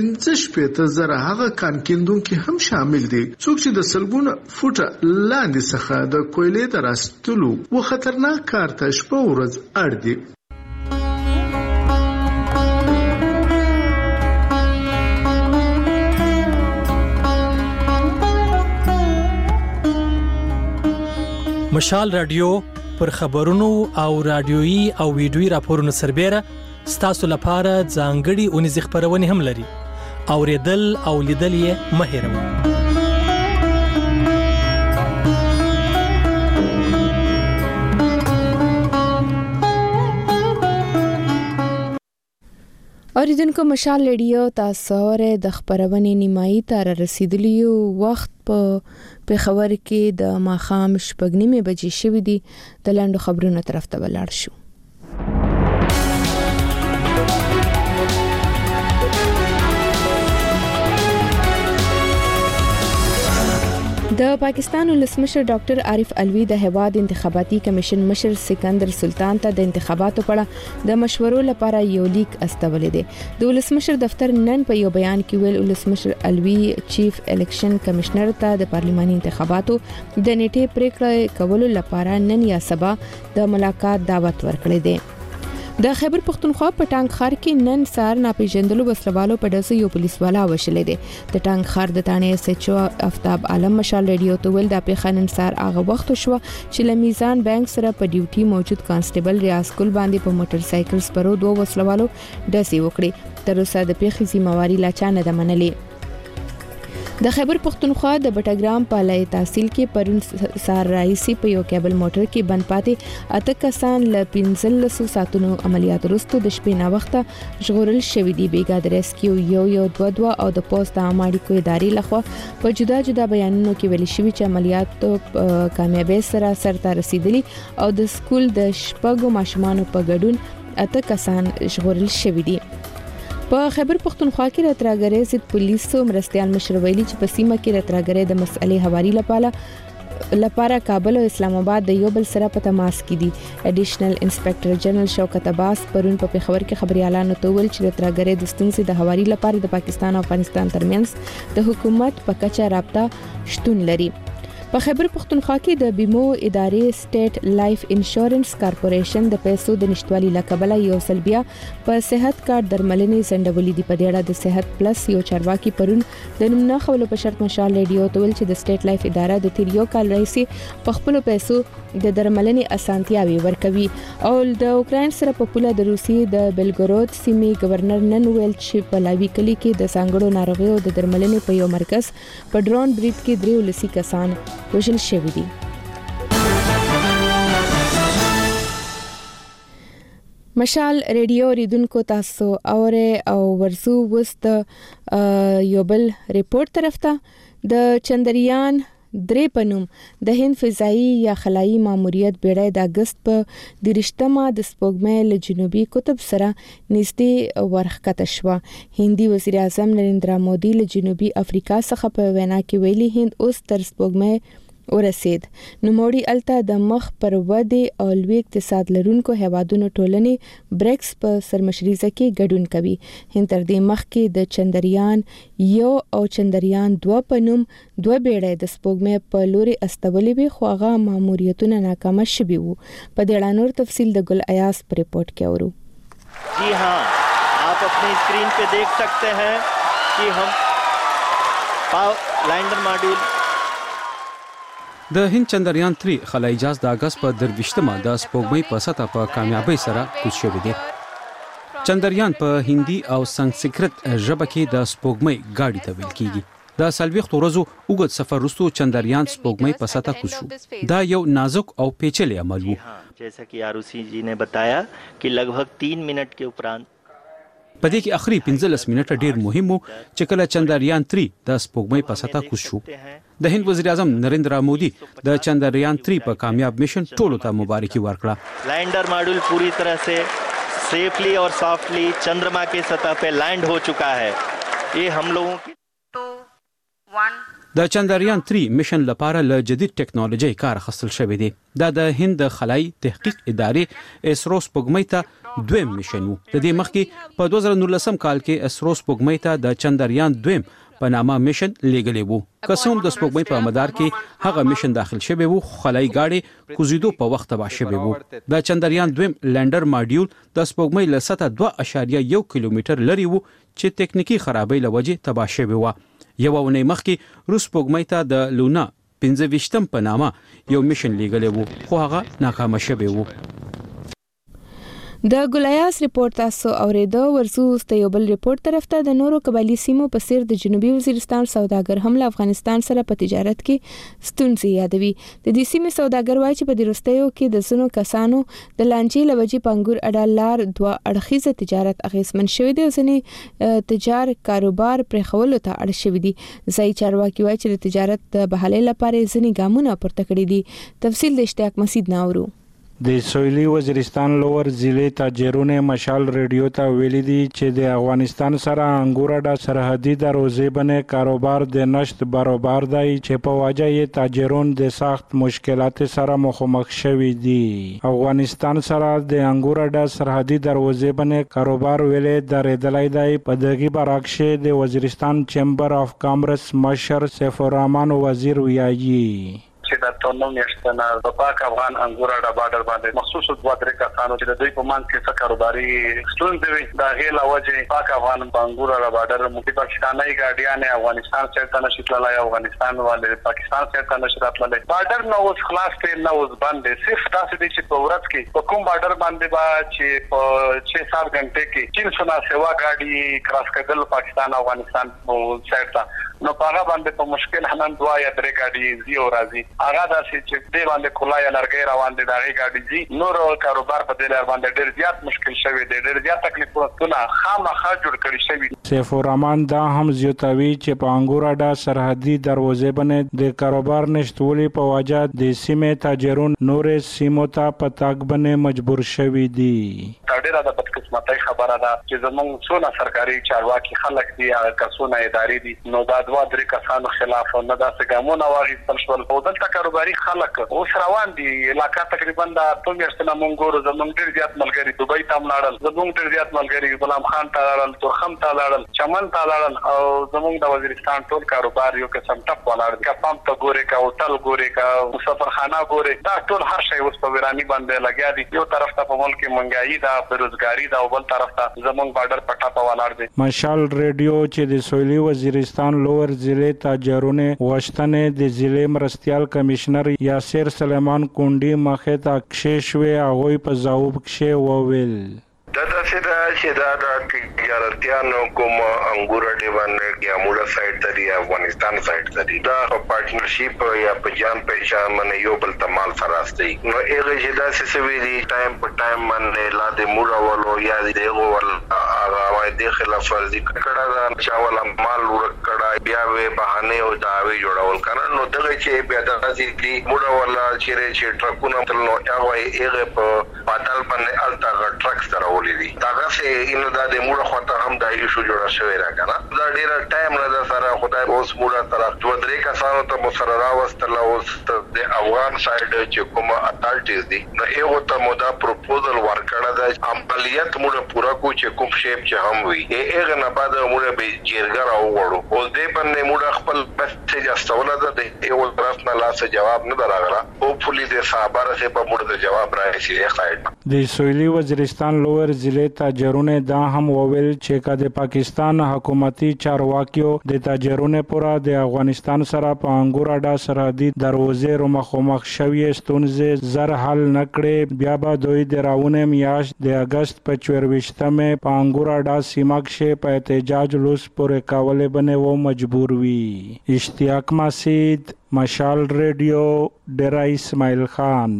نږدې 15,000 هغه کان کیندونکو هم شامل دي څوک چې د سلګونه فوټه لاندې څخه د کویلې د راستلو و خطرناک کار ته شپه ورځ اړ دي
مشال رادیو پر خبرونو او رادیويي او ویډیويي راپورونو سربېره ستاسو لپاره ځانګړي اونیز خبرونه هم لري. اوریدل او لیدل یې مه هېروئ.
اوریدونکو مشال رادیو تاسو د خبرونه نیمایي تر رسیدلیو وخت په خبر کې د ماخام شپږنیمه بجې شوې دي. د لاندو خبرونو طرف ته ولاړ شو. د پاکستان ولسمشر ډاکټر عارف الوی د هیواد انتخاباتي کمیشن مشر سکندر سلطان ته د انتخاباتو په اړه د مشورو لپاره یو لیک استولې دی. د ولسمشر دفتر نن په یو بیان کې ویل ولسمشر الوی چیف الیکشن کمشنر ته د پارلماني انتخاباتو د نیټې پریکړه کولو لپاره نن یا سبا د ملاقات دعوت ورکړی دی. د خیبر پختونخوا په ټانک خار کې نن سار ناپېژندلو وسلوالو په ډزو یو پولیس والا وشلې دي. د ټانک خار د تانې اس ایچ او افتاب عالم مشال رادیو ته ویل د پیښه نن سار هغه وخت شو چې لمیزان بانک سره په ډیوټي موجود کانسټیبل ریاض ګل باندې په موټر سایکل سپرو دوه وسلوالو ډزې وکړې. تر اوسه د پیښې ذمہواری لا چا نه ده منلې. د خیبر پختونخوا د بټګرام په لای تحصیل کې پرون سار رئیسي په یو کیبل موټر کې بند پاتې اته کسان ل 15 ساعتونو عملیات وروسته د شپې نا وخته ژغورل شوې دي. بیګا د ریسکیو یو 2 او د پوسټ اماړي ادارې لخوا په جدا جدا بیانونو کې ویل شوی چې عملیات کامیابی سره سرته رسیدلي او د سکول د شپږو ماشومانو په ګډون اته کسان ژغورل شوې دي. په خیبر پختونخوا کې راتراګرې ضد پولیسو مرستيال مشر ویلي چې په سیمه کې راتراګرې د مسئلې حوالي لپاره کابل او اسلام آباد د یو بل سره په تماس کې دي. اډیشنل انسپکټر جنرال شوکت عباس پرون په خبر کې خبريالانو ته ویل چې راتراګرې د ستونزې د حوالي لپاره د پاکستان او افغانستان ترمنځ د حکومت په کچه رابطه شتون لري. په خیبر پختونخوا کې د بیمو ادارې سټیټ لایف انشورنس کارپوریشن د پیسو د نشټوالي لکبله یو سلبیا په صحت کارت درملنې سندولې دی. په دې اړه د صحت پلس یو چارواکي پرون د نمونه خبرو په شرط مشال رادیو ته ویل چې د سټیټ لایف اداره د تیر یو کال راځي په خپل پیسو د درملنې اسانتیاوي ورکوي. او د اوکرين سره په پوله د روسي د بلګورود سیمې گورنر نن ویل چې په لاوی کلی کې د څنګهړو ناروغیو د درملنې په یو مرکز په ډرون بریډ کې 3 ولسی کسان وژل شوی دي. مشال رادیو ریدونکو تاسو اوره او ورزو وست یو بل ریپورت طرف ته د چندریان 3 پنوم د هند فضایی یا خلایی ماموریت بیړۍ د اگست په 30مه د سپوږمۍ له جنوبي قطب سره نږدې ورخکته شو. هندي وزیر اعظم نریندرا مودي له جنوبي افریقا څخه په وینا کې ویلي هند اوس تر سپوږمۍ ورسید. نو موړي الته د مخ پر ودی او لوی اقتصاد لرونکو هیوادونو ټولنې بریکس په سرمشريزه کې ګډون کوي. هند تر دې مخ کې د چندریان 1 او چندریان 2 پنوم 2 بیړۍ د سپوږمۍ په لوري استولې وي خو هغه ماموریتونه ناکامه شوي وو. په دې اړه نور تفصیل د ګل ایاس پر ریپورت کې اورو.
जी हाँ, आप अपनी स्क्रीन पे देख सकते हैं कि हम लैंडर मॉड्यूल
د هند چندریان 3 خلای جهاز د اگست په 23مه د سپوږمۍ په سطح په کامیابی سره کوز شوی دی. چندریان په هندي او سنسکرت ژبه کې د سپوږمۍ گاډي ته ویل کیږي. د سلويخت ورځو اوږد سفر وروسته چندریان سپوږمۍ په سطح کوز شو. دا یو نازک او پیچلې عمل و.
जैसा कि आरुषि जी ने बताया कि लगभग 3 मिनट के उपरांत
په دې کې اخري 15 منټه ډیر مهم وو چې کله چندریان 3 د سپوږمۍ په سطح کوز شو. د هند وزیر اعظم نریندرا مودي د چندریان 3 په کامیاب میشن ټولو ته مبارکي ورکړه.
लैंडर मॉड्यूल पूरी तरह से सेफली और सॉफ्टली चंद्रमा के सतह पे लैंड हो चुका है. ये हम लोगों की
د چندریان 3 میشن لپاره له جدید ټکنالوژي کار اخیستل شوی دی. دا د هند خلای تحقیق ادارې اسرو سپوږمۍ ته دویم میشن وو. د دې مخکې په 2019 کال کې اسرو سپوږمۍ ته د چندریان 2 په نامه میشن لیږلی وو. قسم د سپوږمۍ په مدار کې هغه میشن داخل شوی وو. خلای گاډي کوزیدو په وخت تباه شوی وو. د چندریان 2 لینډر ماډیول د سپوږمۍ له سطح 2.1 کیلومتر لري وو چې تکنیکی خرابۍ له وجې تباه شوی و. یو ونې مخکې روس سپوږمۍ ته د لونا 15 په نامه یو میشن لیږلی وو خو هغه ناکام شوی وو.
د ګولیاس ریپورت تاسو اوریدو ورسو ست یو بل ریپورت طرف ته د نورو قبایلی سیمو په سیر د جنوبي وزیرستان سوداګر هم له افغانستان سره په تجارت کې ستونزې یادوي. د دې سیمې سوداګر وایي چې په دې وروستیو کې د زنو کسانو د لانجې لوجې پنګور اډالار دوه اړخیزه تجارت اغیزمن شوی دی او ځنې تجار کاروبار پرې خولو ته اړ شوی دي. ځای چارواکي وایي چې د تجارت د بحالې لپاره ځنې ګامونه پورته کړي دي. تفصیل د اشتیاق مسعود ناورو.
د سویلي وزیرستان لوور ضلع تاجرونه مشال ریډیو ته ویلي دي چې د افغانستان سره انګور اډه سرحدي دروازې باندې کاروبار د نشت برابر دی چې په وجه یې تاجرون د سخت مشکلات سره مخامخ شوي دي. افغانستان سره د انګور اډه سرحدي دروازې باندې کاروبار ویلې درېدلی دی. په دغه برعکس د وزیرستان چیمبر اف کامرس مشر سیف الرحمن وزیر ویایي
چې د تونو میاشتنه په پاک افغان انګور اډه بارډر باندې مخصوص دوه درې کسانو چې د دوی په مان کې څه کاروباري ستونزې وي دا غیر لوجه پاک افغان انګور اډه بارډر مو پاکستاني ګاډیان افغانستان څخه نشي تللای افغانستان والے پاکستان څخه نشي راتللی بارډر نو اوس خلاص ته نو اوس باندې صرف تاسو دې چې په ورځ کې په کوم بارډر باندې با چې په 6-7 غنټه کې 300 سیوا ګاډي کراس کېدل پاکستان افغانستان سایډ ته نو پاغه باندې په مشکل هنن دوا یا درې ګاډي زی او راځي هغه داسې چې دې باندې کولای لرګي روان دي دغه ګاډي زی نور کاروبار په دې لار باندې ډېر زیات مشکل شوی دی ډېر زیات تکلیفونه خامخا جوړ کړی شوی.
سیف الرحمن دا هم زیاتوي چې په انګور اډه سرحدي دروازې باندې د کاروبار نشټولې په وجه د سیمې تاجرون نورې سیمو ته په تاګ باندې مجبور شوي دي.
ډېره د بدقسمتۍ خبره ده چې زموږ څونه سرکاري چارواکي خلک دي هغه کسونه ادارې دي نو دا دوه درې کسانو خلاف نه داسې ګامونه واخیستل شول. او دلته کاروباري خلک اوس روان دي علاقه تقریبا د اتو میاشتنه مونږ ګورو زموږ ډېر زیات ملګري دوبۍ ته لاړل زموږ ډېر زیات ملګري غلام خان ته لاړل تورخم ته لاړل چمن ته لاړل او زموږ د وزیرستان ټول کاروبار یو قسم ټپ ولاړ کا پمپ ته ګوري کا هوټل ګوري کا مسافرخانه ګوري دا ټول هر شی اوس په ورانی باندې لګیا دي. یو طرف ته په ملک منګایي دا بیروزګاری دا او بل طرف ته زموږ بارډر پټا په ولاړ دي.
مشال ریډیو چې د سویلي وزیرستان لوور ضلع تاجرونه واشتنه د ضلع مرستيال کمشنر یاسر سلیمان کونډي مخه ته کښې هغه په ځواب کې وویل
دا چې دا د تجارتيانو کوم انګور اډه باندې یا مولا سایډ ته دی افغانستان سایډ ته دی دا پارټنرشپ یا په جان پېژان باندې یو بل تمال سره راستي نو هغه چې دا څه وی دی ټایم په ټایم باندې لا د مولا ولو یا دغه ول هغه د خلاف ورزي کړه دا چاول مال ورکړه بیا به بهانه او داوی جوړول کنه نو دغه چې بیا د ځي دی مولا ولا چې ټرکونه تل نو هغه په پاتال باندې الټا ټرک سره داغه سه انو د موږ خواته هم د ایشو جوړه شوې راکنه دا ډیر ټایم نه سره خدای اوس موږ طرف دوه درې کسانو ته مسررا واستل اوس د افغان سایډ چې کوم اتالټیز دي نو یو ته مودا پروپوزل ورکړه د عملیات موږ پورا کو چې کوم شیپ چې هم وي هغه نه بعد موږ به جیرګر او وړو اوس دې باندې موږ خپل میسج استوله ده یو طرف نه لاس جواب نه دراغله هوپفلی د صحابه سره په موږ د جواب راځي خیر
د سویلي وزیرستان لوور ضلع تاجرونه دا هم وویل چې د پاکستان حکومتي چارواکیو د تاجرونه پورا د افغانستان سره په انګور اډه سرحدي دروازې مخامخ شوی ستونزې زر حل نکړي بیا به دوی د راونه میاشت د اگست په 24مه په انګور اډه سیمه کې په احتجاج لوس پورې کولې بنه و مجبور وي. اشتیاق مسعود مشال ریډیو ډیرا اسماعیل خان.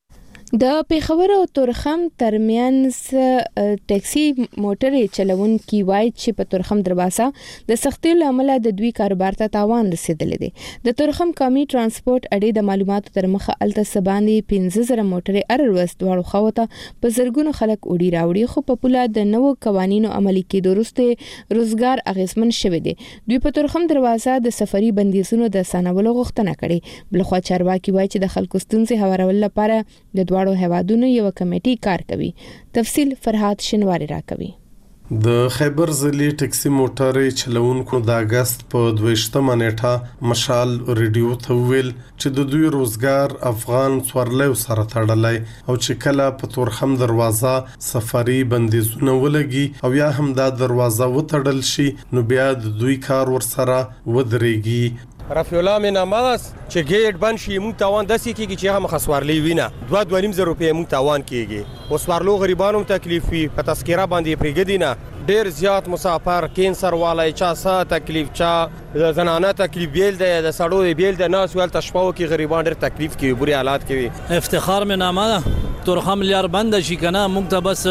د پیښور او تورخم ترمنځ ټیکسي موټرې چلوونکي وایي چې په تورخم دروازه د سختۍ لامل د دوی کاروبار ته تاوان رسیدلی دی. د تورخم قومي ترانسپورت اډې د معلوماتو تر مخه الته سباندې 15,000 موټرې هر ورځ دواړو خواته په زرګونو خلک وړي راوړي خو په پوله د نوو قوانینو عملي کېدو وروسته روزګار اغیزمن شوی دی. دوی په تورخم دروازه د سفري بندیزونو د سانولو غوښتنه کړې. بلخوا چارواکي وایي چې د خلکو ستونزې هوارولو لپاره د واړو هوادونو یو کمیټي کار کوي. تفصیل فرحات شنواری راکوي.
د خیبر ضلع ټکسي موټرې چلوونکو د اگست په 22مه نیټه مشال ریډیو ته ویل چې د دوی روزګار افغان څوارلو سره تړلی او چې کله په تورخم دروازه سفري بندیزونه ولګي او یا هم دا دروازه وتړل شي نو بیا د دوی کار ورسره ودرېږي.
رفیع الله مې نامه چې ګیټ بند شي موږ تاوان داسې کېږي چې هغه مخسوارلي وینه 2.5 روپۍ موږ تاوان کېږي او سوارلو غریبانو تکلیف وي په تذکره باندې پرېږدي نه ډېر زیات مسافر کینسر والی چا سا تکلیف چا د زنانه تکلیف بیل دی د سړو بیل دی ناس ولته شپو کې غریبان ډېر تکلیف کوي بری حالات کوي
افتخار مې نامه تورخم لیار بند شي کنه موږ ته بس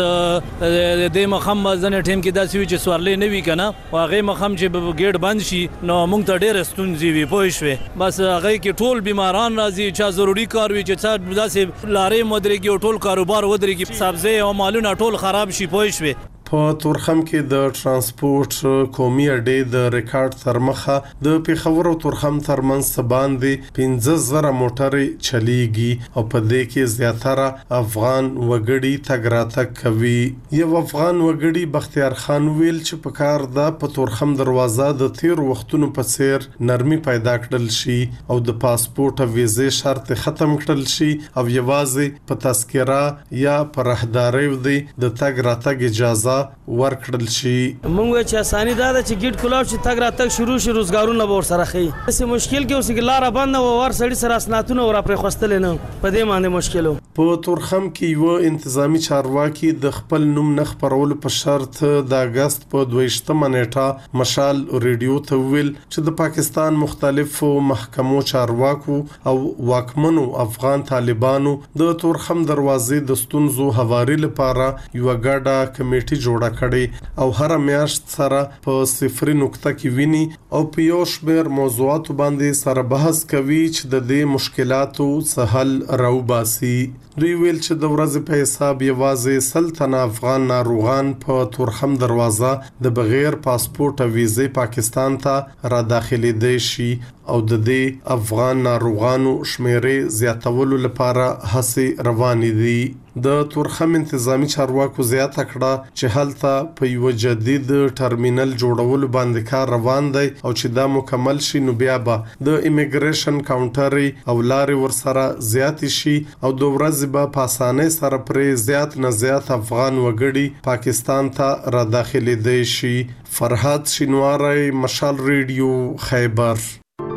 د مخم ځنې ټیم کې داسې وي چې سوارلي نه وي کنه او هغه مخم چې ګیټ بند شي نو موږ ته ډېر ستونزې وي پوه شوې بس هغه کې ټول بیماران راځي چا ضروري کار وي چې څه داسې لارې مدرېږي او ټول کاروبار ودرېږي سبزی او مالونه ټول خراب شي پوه شوې
په تورخم کې د ترانسپورت قومي اډې د ریکارډ تر مخه د پیښور او تورخم ترمنځ څه باندې 15,000 موټرې چلیږي او په دې کې زیاتره افغان وګړي تګ راتګ کوي یو افغان وګړي بختیار خان ویل چې په کار ده په تورخم دروازه د تیر وختونو په څیر نرمي پیدا کړل شي او د پاسپورت او ویزې شرط ختم کړل شي او یوازې په تذکره یا په راهداري ودی د تګ راتګ اجازه ورکړل شي
موږ چې اساني دا چې ګیټ کلاو چې تګ راتګ شروع شي روزګارونه به ور سره خي څه مشکل کې اوس کې لار بند او ور سړی سره اسناتونه ور پرې خوستل نه په دې باندې مشکلو
په تورخم کې یو انتظامی چارواکي د خپل نوم نه خبرولو په شرط د اگست په 22 نیټه مشال ریډیو ته ویل چې د پاکستان مختلفو محکمو چارواکو او واکمنو افغان طالبانو د تورخم دروازې د ستونزو هواري لپاره یو ګډه کمیټه جوړه کړي او هر میاشت سره په 0 نقطه کې ویني او په یو شمېر موضوعاتو باندې سره بحث کوي چې د دې مشکلاتو سهل راوباسي دوی ویل چې د ورځې په حساب یوازې سلطنه افغان ناروغان په تورخم دروازه د بغیر پاسپورت او ویزې پاکستان ته را داخلي شي او د دې افغان ناروغانو شمیرې زیاتولو لپاره هڅې روانې دي د تورخم انتظامی چارواکو زیاته کړه چې هلته په یو جدید ټرمینل جوړولو باندې کار روان دی او چې دا مکمل شي نو بیا به د ایمیګریشن کاونټر او لارې ورسره زیات شي او د ورځې به په اسانۍ سره پرې زیات نه زیات افغان وګړي پاکستان ته را داخلي شي فرحات شینواری مشال ریډیو خیبر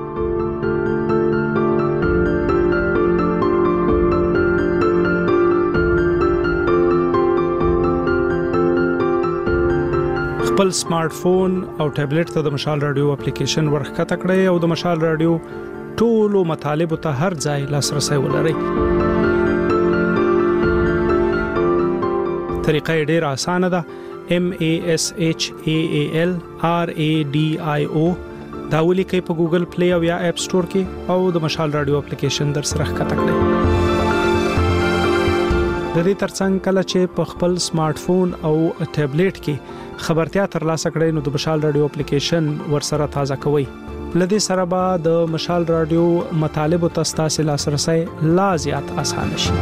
خپل سمارټ فون او ټابلیټ ته د مشال رادیو اپلیکیشن ورخته کړئ او د مشال رادیو ټولو مطالب ته هر ځای لاسرسي ولرئ. طریقه ډیره اسانه ده. MASHAAL RADIO دا ولیکئ په ګوګل پلی او یا اپ سٹور کې او د مشال رادیو اپلیکیشن در سره ښکته کړئ. د دې ترڅنګ کله چې په خپل سمارټ فون او ټابلیټ کې خبرتیا ترلاسه کړئ نو د مشال رادیو اپلیکیشن ورسره تازه کوئ. لدې سره به د مشال رادیو مطالب او تاسو لاسرسي لا زیات اسانه شي.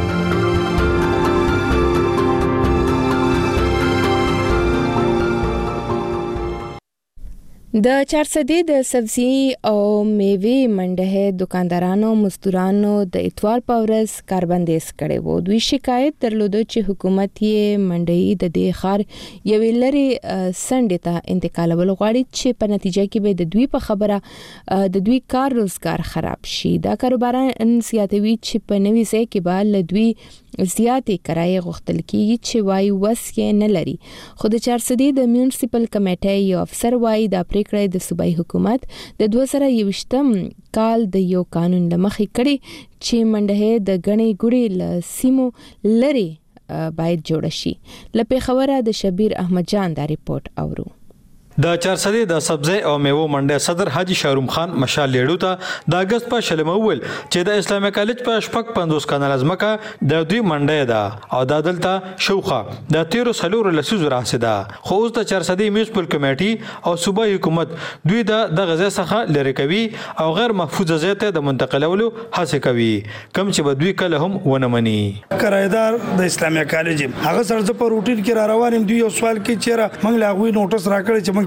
د چارسدې د سبزی او میوې منډه دکاندارانو مزدورانو د اتوار په ورځ کاربندیز کړي وو. دوی شکایت درلوده چې حکومت یې منډه د دې خار یوې لري سنډې ته انتقالول غواړي چې په نتیجه کې به د دوی په خبره د دوی کار روزګار خراب شي. دا کاروباران سیاتوي چې په نوي ځای کې به ل دوی زیاتې کرایه غوښتل کیږي چې وايي وس یې نه لري. خو د چارسدې د میونسپل کمیټې یو افسر وايي د پریکړه د صوبایي حکومت د 2021م کال د یو قانون لمخې کړي چې منډه د غني ګړي ل سیمو لري باید جوړ شي. لپاره خبره د شبیر احمد جان دا ریپورت اورو.
د چارسدې د سبزی او میوه منډه صدر حاجی شاروم خان مشال لیډو ته د اگست په شلمه ول چې د اسلامي کالج په شپږ 50 کانال ازمکه د دوی منډه ده او د دلته شوخه د 13 لسیزو راسیده. خو اوس د چارسدې میونسپل کمیټي او صوبایي حکومت دوی د غزا څخه لری کوي او غیر محفوظه ځای ته د منتقلولو هڅه کوي کوم چې دوی کله هم ونه مني.
کرایدار د اسلامي کالج هغه سره په روټین کې را روانم دوی یو سوال کې چیرې موږ لا غوي نوټس راکړی چې موږ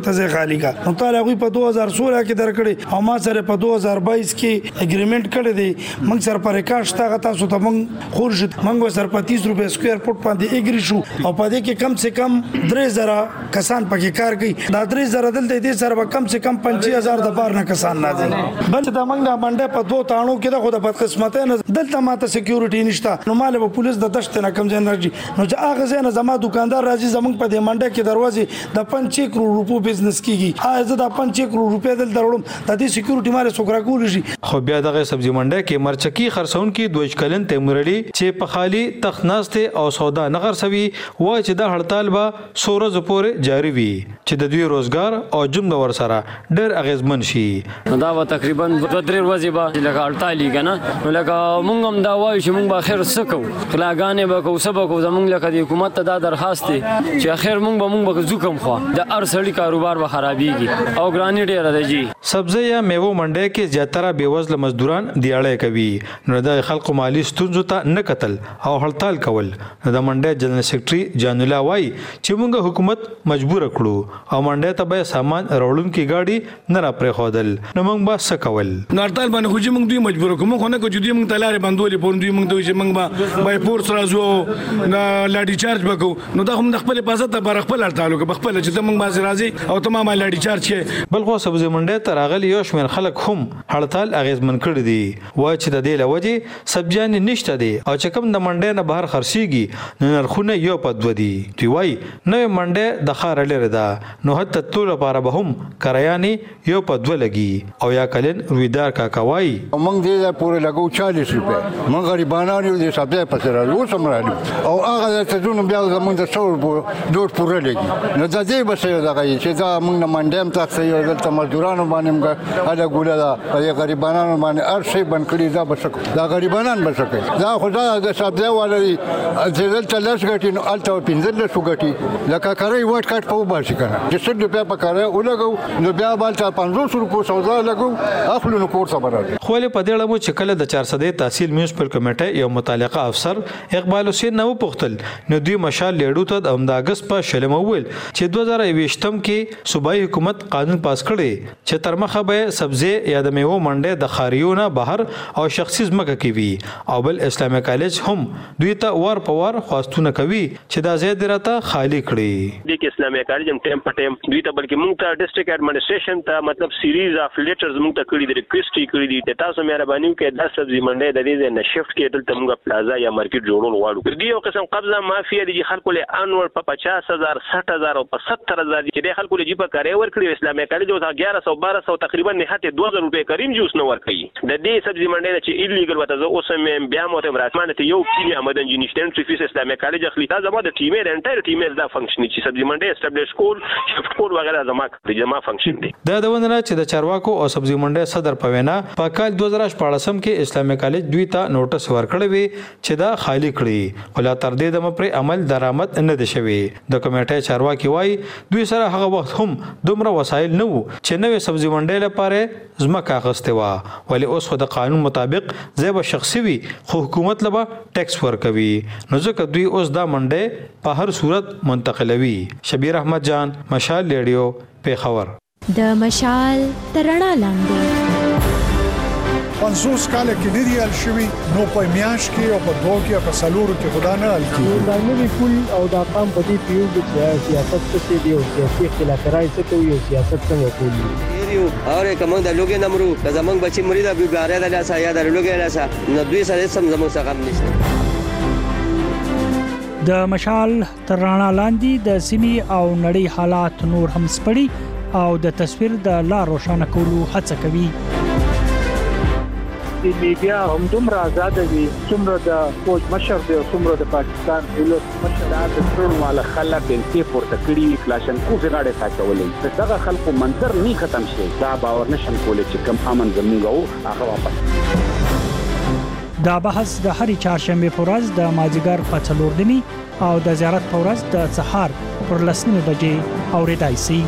موږ ته ځای خالی کا نو تعالی غوي په 2016 کې درکړي او ما سره په 2022 کې اګریمنت کړی دی موږ سره پر ریکارډ شته تاسو ته موږ خورج موږ سره په 30 روپے سکوير فوټ باندې اګری شو او په دې کې کم سے کم 3000 کسان پکې کار کوي دا 3000 دلته دې سره کم سے کم 25000 د بار نه کسان نه دي بل دا موږ منډه په 2 تاڼو کې د خود په قسمت نه دلته ماته سکیورټي نشته نو مال په پولیس د دشت نه کم ځای انرژي نو چې هغه ځای نه زما دکاندار راځي زمونږ په دې منډه کې دروازې د 5 کروڑ روپو بزنس کیږي زه د 5 کروڑ روپیا دل دروړم د دې سکیورټي مال سوګرا کول شي
خو بیا دغه سبزی منډه کې مرچکی خرڅون کې دوج کلن تیمورلی چې په خالی تخناسته او سودا نغر سوي وای چې د هړتال به سورز پورې جاری وي چې د دوی روزګار او جمله ور سره ډېر اغیزمن شي
دا و تقریبا 2-3 ورځې به لکه هړتالي کنه نو لکه مونږ هم دا وایو چې مونږ به اخر سکو خلاګانې به کو سبق زمونږ لکه د حکومت ته دا درخواست دی چې اخر مونږ به زوکم خو د ارسړي کاروبار به خرابيږي او ګرانی ډېر راځي
سبزی یا میوه منډه کې زیاتره بیوزله مزدوران دیاړه کوي نو د خلکو مالی ستونزو ته نه قتل او هړتال کول نو د منډه جنرال سیکریټري جان الله وای چې موږ حکومت مجبور کړو او منډه ته به سامان راوړون کې گاډي نه را پرې خودل نو موږ به سکول
نارتال باندې خو موږ دوی مجبور کوم خو نه کو چې دوی موږ تلارې بندولې پون دوی موږ دوی چې موږ به پورس راځو نه لاډي چارج وکړو نو دا هم د خپل پاسه ته بر خپل اړتالو کې خپل چې موږ باز راځي او تمام لاډي چارج کې
بل خو سبزی منډه ته راغلي یو شمېر خلک هم هړتال اغیزمن کړی دي وای چې د دې لوجه سبزیان نشته دي او چې کوم د منډه نه بهر خرسيږي نو نرخونه یو په دو دي دوی وای نو منډه د خار لري ده نو حتی ټول لپاره به هم کریانی یو په دو لګي او یا کلن رویدار کا کوي
موږ دې پورې لګو 40 روپے موږ غریبانو دې سبزی پسې راځو سمرالو او هغه ته ځونو بیا زموږ د څور ډور پورې لګي نو د دې بسې دا چې دا موږ نه منډه هم تاسو یو دلته مزدورانو باندې هدا ګوله دا په غریبانو باندې ارشي بن کړی دا بشک دا غریبانان بشک دا خدا د سبزی والي چې دلته لاس غټي نو الته 15 شو غټي لکه کاری وټ کټ په باشي کنه چې څه روپیا په کار ولګو نو بیا بالته 500 روپو سودا لګو اخلو نو کور صبر
خو له پدې اړه مو چې کله د 400 تحصیل میونسپل کمیټه یو متعلقه افسر اقبال حسین نو پختل نو دوی مشال لیډو ته د امداګس په شلم اول چې 2020م کې صوبایي حکومت قانون پاس کړي چې تر مخه به سبزی یا د میوه منډه د خاریونه بهر او شخصي ځمکه کې وي او بل اسلامي کالج هم دوی ته ور په ور خواستونه کوي چې دا زید راته خالی کړي
د اسلامي کالج هم ټیم په ټیم دوی ته بلکې موږ ته ډیسټریکټ ایڈمنسټریشن ته مطلب سیریز اف لیټرز موږ ته کړی د ریکوست کړی دي تاسو مهرباني وکړئ د سبزی منډه د دې نه شفت کې دلته موږ پلازا یا مارکیټ جوړول غواړو د یو قسم قبضه مافیا دي خلکو له انور په 50000 60000 او په 70000 چې د خلکو له جيبه کاري ور کړی اسلامي کالج او 1100 1200 تقریبا نهاته 2000 روپے کریم جوس نو ور کوي د دې سبزی منډه چې ایلیګل وته زه اوس هم بیا مو ته راتمانه ته یو کلی احمد انجینشتن فیس اسلامي کالج اخلي دا زما د ټیمه د انټایر ټیمه دا فنکشن چې سبزی منډه اسټابلیش کول شفت کول وغیرہ زما د جما فنکشن دی
دا د ونه چې د چارواکو او سبزی منډه صدر پوینا په کال 2014 کې اسلامي کالج دوی ته نوټس ورکړی وی چې دا خالی کړي ولا تر دې د پر عمل درآمد نه دي شوی د کمیټې چارواکي وای دوی سره هغه وخت هم دومره وسایل نه وو چې نوې سبزی منډه لپاره ځمکه اخیسته و ولی اوس خو د قانون مطابق زیب شخصي وي خو حکومت لبا ټیکس ورکوي نو ځکه دوی اوس دا منډه په هر صورت منتقلوي شبیر احمد جان مشال ریډیو پیښور
د مشال ترڼا لاندې
50 کال کې نه دی ال شوی نو په میاش کې او په دوه کې په سلورو کې خدا نه ال کې
دا نوې کول او دا پام په دې پیو چې سیاست څه دی او سیاسي اختلافات څه کوي او سیاست څنګه کوي
یو اور کوم د لوګي نمرو د زمنګ بچی مرید ابو غاره د لاسه یا د لوګي لاسه نو دوی سره سم زمو څخه نشته
د مشال ترڼا لاندې د سیمي او نړۍ حالات نور هم سپړي او د تصویر د لا روښانه کولو هڅه کوي
د میډیا هم دومره آزاد دي څومره د فوج مشر دی او څومره د پاکستان ولس مشر د ټول مال خلک د پورته کړي کلاشن کوفي غاړه ساتولې دغه خلکو منظر نه ختم شي دا باور نشم کولای چې کم امن زموږ هغه واپس
دا بحث د هرې چهارشنبه په ورځ د مازیګر په 4 دني او د زیارت په ورځ د سهار پر 10 بجې اوریدای شي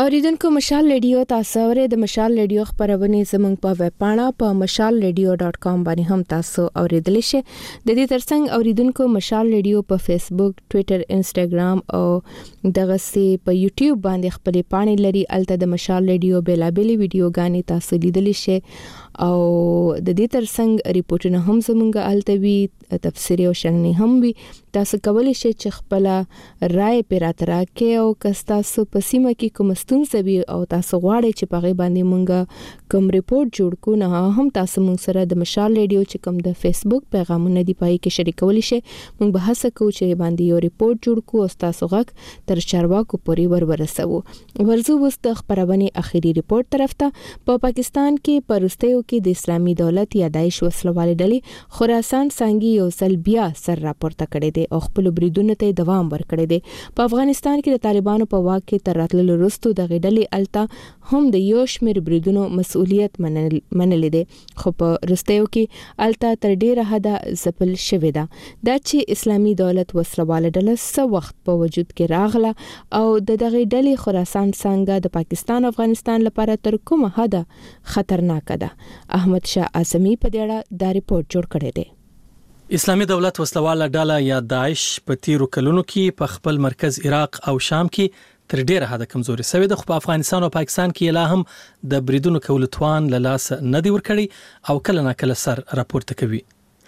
اوریدونکو مشال ریډیو تاسو اورئ د مشال ریډیو خبرونه زموږ په ویب پاڼه په mashalradio.com باندې هم تاسو اوریدلی شئ. د دې ترڅنګ اوریدونکو مشال ریډیو په فیسبوک، ټوئیټر، انسټاګرام او دغه سي په یوټیوب باندې خپل پاڼې لري. الته د مشال ریډیو بیلابېلې ویډیوګانې تاسو لیدلی شئ او د دې ترڅنګ ریپورتونه هم زموږ الته وی، تفسیری او شننې هم وی. تاسو کولی شئ چې خپل رائے پیراترا کې او کستاسو په سیمه کې کوم ستونزې وي او تاسو غواړئ چې په غي باندې مونږ کوم ریپورت جوړ کو، نه هم تاسو مونږ سره د مشال ریډیو چې کوم د فیسبوک پیغامونه دی پای کې شریکولی شئ. مونږ به هڅه کوو چې باندې یو ریپورت جوړ کو او تاسو غږ تر چارواکو پورې ورسوو. ورزو وس د خبرونه اخیری ریپورت طرف ته. په پاکستان کې پرستیو کې د اسلامي دولت یا داعش وسلوال ډلې خراسان څنګه یو ځل بیا سر راپورته کړی دی او خپل بریدونو ته دوام ورکړی دی. په افغانستان کې د طالبانو په واک کې تر راتللو وروسته د غډلې التا هم د یو شمېر بریدونو مسؤلیت منل دي، خو په رستیو کې التا تر ډیره حده ځپل شوې ده. دا چې اسلامي دولت وسلواله ډله څه وخت په وجود کې راغله او د دغه ډلې خراسان څنګه د پاکستان افغانستان لپاره تر کومه حده خطرناک ده. احمد شاه اعظمي په دې اړه دا ریپورت جوړ کړی دی.
اسلامي دولت وسلواله ډله یا داعش په تیرو کلونو کې په خپل مرکز عراق او شام کې تر ډیره حد کمزوري شوې ده، خو په افغانستان او پاکستان کې لا هم د بریدونو کول توان له لاس نه دی ورکړي او کله ناکله سر راپورته کوي.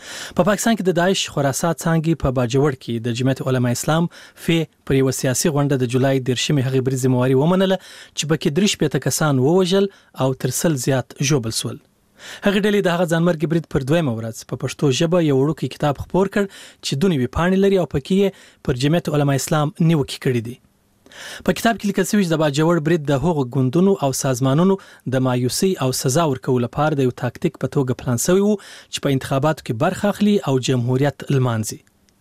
په پاکستان کې د داعش خراسان څنګه په باجوړ کې د جمعیت علماء اسلام پر یو سیاسي غونډه د جولای 10 هغه بریز مواري ومنله چې پکې 3 کسان ووجل او تر 100 زیات ژوبل سول. هغه ډلې د هغه ځانمرګ برید پر دویمه ورځ په پښتو ژبه یو وړوکی کتاب خپور کړ چې دونی وی پاڼې لري او پکې پر جمعیت علماء اسلام نیوکې کړې دي. په کتاب کې لیکل شوی چې د باجوړ برید د هغو ګوندونو او سازمانونو د مایوسي او سزا ورکول لپاره د یو تاکتیک په توګه پلان شوی وو چې په انتخاباتو کې برخه اخلي او جمهوریت لمانځي.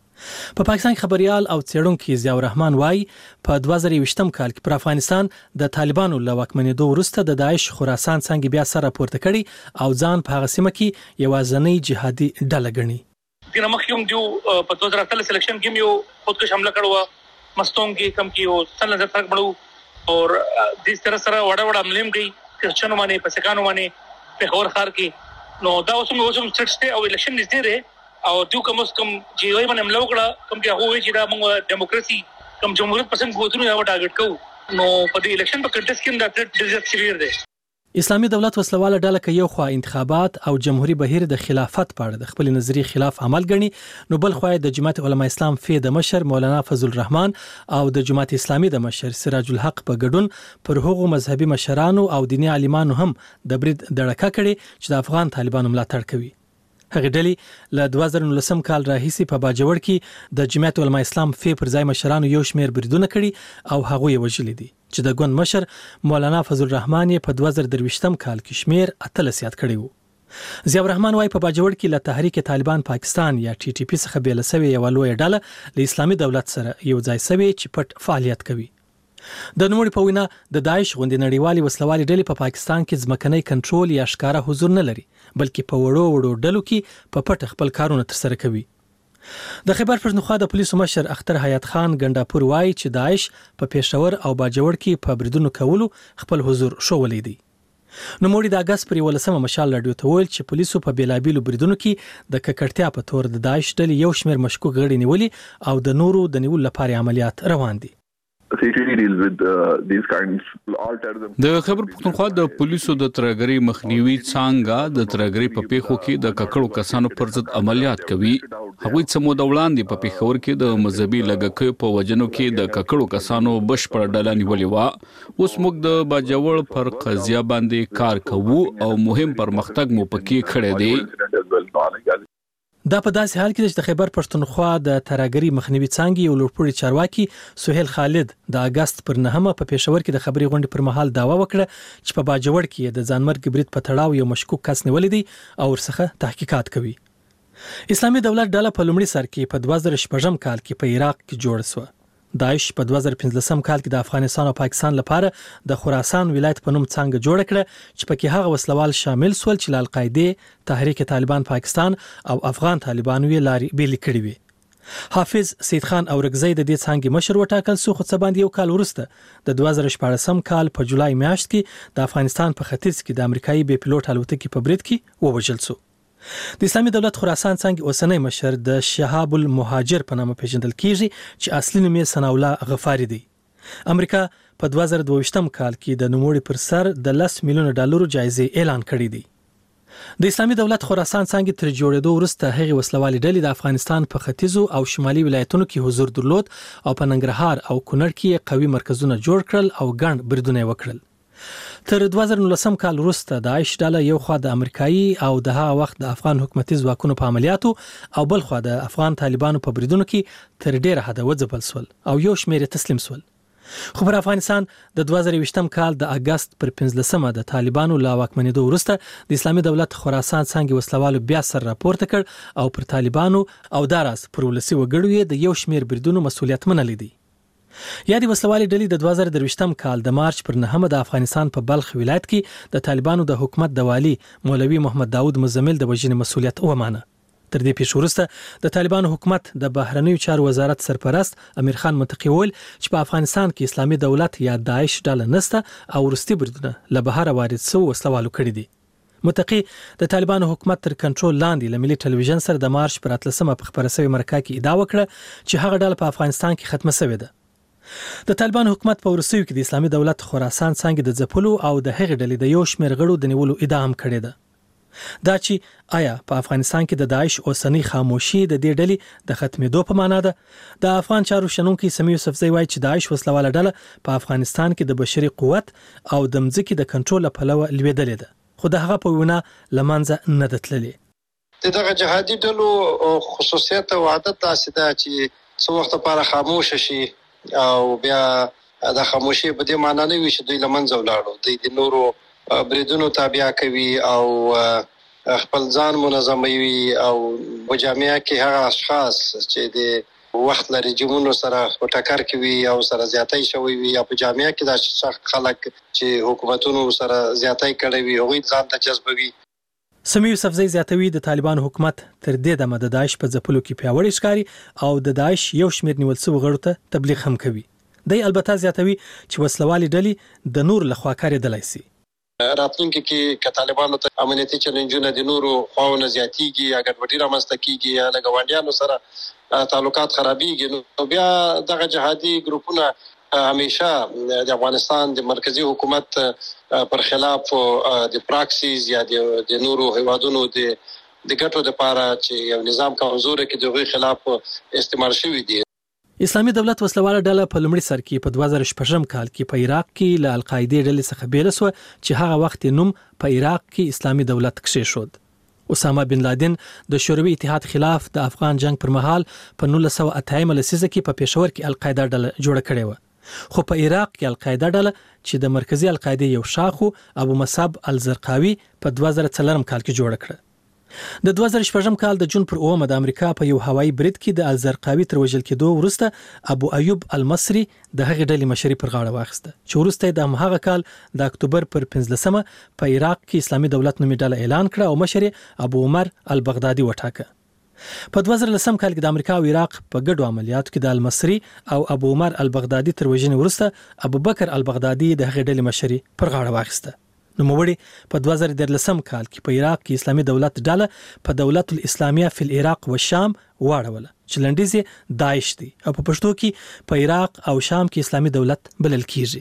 په پاکستان خبريال او څېړونکو ضیاء الرحمن وايي په 2020م کال کې پر افغانستان د طالبانو له واکمنېدو وروسته د داعش خراسان څنګه بیا سره راپورته کړي او ځان په هغه سیمه کې یوازنۍ جهادي ډله ګڼي.
دغه مخکوم جو په 2013 سلیکشن کې یو خودکش حمله کړو مستون کې کم کې او سن نظر فرق بړو اور د طرح سره وړه عملیم گئی کرچنو باندې پسکانو باندې په خور خار کې نو دا اوسم سټسته او الیکشن نږدې رہے او جو کم چې وای باندې حمله وکړه کم کې هغه چې دا موږ دیموکراسي کم جمهوریت پسند غوښتنو یو ټارګټ کوو نو په دې الیکشن په کنټیسټ کې دا ډېر زیات سیویر دی.
اسلامي دولت وسلواله ډله کې یو خوا انتخابات او جمهوریت بهیر د خلافت په اړه د خپل نظری خلاف عمل غني، نو بل خو د جماعت علماء اسلام د مشر مولانا فضل الرحمن او د جماعت اسلامي د مشر سراج الحق په ګډون پر هغو مذهبي مشرانو او دینی عالمانو هم د برید دړکه کړي چې د افغان طالبانو ملاتړ کوي. هغه ډلې له 2019 کال راهیسې په باجوړ کې د جماعت علماء اسلام پر ځای مشرانو یو شمېر بریدونه کړي او هغه یې وژلي دي چې د ګوند مشر مولانا فضل الرحمن په 2023م کال کې شمېر 18 زیات کړي وو. ضیاء الرحمن وايي په باجوړ کې له تحریک طالبان پاکستان یا ټي ټي پی څخه بیل شوی یو لوی ډله له اسلامي دولت سره یو ځای شوی چې پټ فعالیت کوي. د نوموړي په وینا د داعش غوندې نړیوالي وسلوالي ډلې په پاکستان کې ځمکنی کنټرول یا ښکارا حضور نه لري، بلکې په وړو ډلو کې په پټ خپل کارونه ترسره کوي. د خیبر پښتونخوا د پولیسو مشر اختر حیات خان ګنداپور وايي چې داعش په پېښور او باجوړ کې په بریدونو کولو خپل حضور شوولې دي. نوموړي د اگست پر 11 مشال راډیو ته ویل چې پولیسو په بیلابیلو بریدونو کې د ککړتیا په تور د داعش ډلې یو شمېر مشکوک غړي نیولي او د نورو د نیولو لپاره عملیات روان دي.
د خیبر پښتونخوا د پولیسو د ترګری مخنیوي څنګه د ترګری په پیښو کې د ککړو کسانو پر ضد عملیات کوي. هغوی څمو د وړاندې په پیښور کې د مذهبي لګښت په وجنو کې د ککړو کسانو بشپړ ډله نیولې و. اوس موږ د باجوړ پر قضیه باندې کار کوو او مهم پرمختګ مو پکې کړی دی.
دا په داسې حال کې چې د خیبر پښتونخوا د ترګری مخنیوي څنګه یو لوړپوړي چارواکي سهیل خالد د اگست پر 9 په پېښور کې د خبري غونډې پر مهال داوا وکړه چې په باجوړ کې د ځانمرګ برید په تړاو یو مشکوک کس نیولې دي او ورڅخه تحقیقات کوي. اسلامي دولت ډله په لومړي سر کې په 2016 کال کې په عراق کې جوړ شو. داعش په 2015 کال کې د افغانستان او پاکستان لپاره د خراسان ولایت په نوم څنګه جوړ کړه چې پکې هغه وسلوال شامل سول چې القاعده، تحریک طالبان پاکستان او افغان طالبانو یې لاري بیل کړې وي. حافظ سید خان اورګزی د دې څانګې مشر وټاکل شو، خو څه باندې یو کال وروسته د 2014 کال په جولای میاشت کې د افغانستان په ختیځ کې د امریکایي بې پیلوټ الوتکې په برید کې ووژل شو. د اسلامي دولت خراسان څانګې اوسنی مشر د شهاب المهاجر په نامه پیژندل کیږي چې اصلي نوم یې ثناء الله غفاری دی. امریکا په 2022 کال کې د نوموړي پر سر د 10 میلیون ډالرو جایزې اعلان کړې دي. د اسلامي دولت خراسان څنګه تر جوړېدو وروسته هغه وسلوالي ډلې د افغانستان په ختیځو او شمالي ولایتونو کې حضور درلود او په ننګرهار او کونړ کې قوي مرکزونه جوړ کړل او ګڼ بریدونه وکړل. تر 2019 کال وروسته د عایش ډله یو خوا د امریکایي او د هغه وخت د افغان حکومتي ځواکونو په عملیاتو او بل خوا د افغان طالبانو په بریدونو کې تر ډیره حده وځپل شول او یو شمېر تسلیم شول. خو پر افغانستان د 2020 کال د اگست پر 15مه د طالبانو لا واکمنېدو وروسته د اسلامي دولت خراسان څنګه وسلوالو بیا سر راپورته کړ او پر طالبانو او داراس پر ولسی وګړو د یو شمېر بریدونو مسولیت منلې دي. یا د وسلوالي ډلې د 2023 کال د مارچ پر 9 د افغانستان په بلخ ولایت کې د طالبانو د حکومت د والی مولوي محمد داود مزمل د وژنې مسولیت ومانه. تر دې پیښو وروسته د طالبانو حکومت د بهرنیو چارو وزارت سرپرست امیر خان متقی ویل چې په افغانستان کې اسلامي دولت یا داعش ډله نسته او ورستي بریدونه له بهر وارد شو وسلوالو کړی دي. متقی د طالبانو حکومت تر کنټرول لاندې له ملي ټلویزیون سره د مارچ پر 13مه په خبره شوی مرکه کې ادعا وکړه چې هغه ډله په افغانستان کې ختمه شوې ده. د طالبانو حکومت په ورسوي کې د اسلامي دولت خراسان څنګه د ځپلو او د هغې ډلې د یو شمېر غړو د نیولو ادعا هم کړې ده. دا چې آیا په افغانستان کې د داعش اوسنی خاموشي د دې ډلې د ختمېدو په معنا ده؟ د افغان چارو شنونکي سمیع یوسفزی وایي چې داعش وسلواله ډله په افغانستان کې د بشري قوت او د مځکې د کنټرول لپاره لویدلې ده، خو د هغه په وینا لمنځه نه ده تللې.
دغه جهادي ډلو خصوصیت او عادت داسې ده چې څو وخت لپاره خاموش شي او بیا د خاموشي په دې معنا نه وي چې دوی لمنځه ولاړو، دوی د نورو بریدونو تابع کوي او خپل ځان منظموي او په جامعه کې هغه اشخاص چې د وخت لري رژیمونو سره ټکر کوي او سره زیاتۍ شوی وي یا په جامعه کې د خلک چې حکومتونو سره زیاتۍ کړي وي هغوی ځان ته جذبوي.
سمیع یوسفزی زیاتوي د طالبانو حکومت تر دې دمه د داعش په ځپلو کې پیاوړی ښکاري او د داعش یو شمېر نیول شوي غړو ته تبلیغ هم کوي. دی البته زیاتوي چې وسلوالي ډلې د نور لخوا کارېدلی شي.
راتلونکي کې که طالبانو ته امنیتي چیلنجونه د نورو خواونه زیاتیږي یا ګډوډي رامنځته کیږي یا له ګاونډیانو سره تعلقات خرابېږي نو بیا دغه جهادي ګروپونه همیشه د افغانستان د مرکزی حکومت پر خلاف د پراکسیز یا د نورو هیوادونو د ګټو لپاره چې یو نظام کمزوری کې دغه خلاف استعمال شوی دی.
اسلامي دولت وسلواله ډله په لومړي سر کې په 2014 کال کې په عراق کې له القاعده ډلې څخه بیل شو چې هغه وخت نوم په عراق کې اسلامي دولت کېښود. اسامه بن لادن د شوروي اتحاد خلاف د افغان جنگ پر مهال په 1980 لسیزه کې په پېښور کې القاعده ډله جوړه کړې و، خو په عراق کې القاعده ډله چې د مرکزی القاعده یو شاخو ابو مصعب الزرقاوي په 2004 کال کې جوړه کړه. د 2014 کال د جون پر 9 د امریکا په یو هوایي برید کې د الزرقاوي تر وژل کېدو وروسته ابو ایوب المصری د هغې ډلې مشري پر غاړه واخیسته چې وروسته د هماغه کال د اکتوبر پر 15مه په عراق کې اسلامي دولت نومي ډله اعلان کړه او مشر ابو عمر البغدادي وټاکه. په 2010 کال کې د امریکا او عراق په ګډو عملیاتو کې د المصری او ابو عمر البغدادي تر وژنې وروسته ابو بکر البغدادي د هغې ډلې مشري پر غاړه واخیسته. نوموړي په 2013 کال کې په عراق کې اسلامي دولت ډله په دولت الاسلامیه فی العراق و شام واړوله چې لنډیز یې داعش دی او په پښتو کې په عراق او شام کې اسلامي دولت بلل کیږي.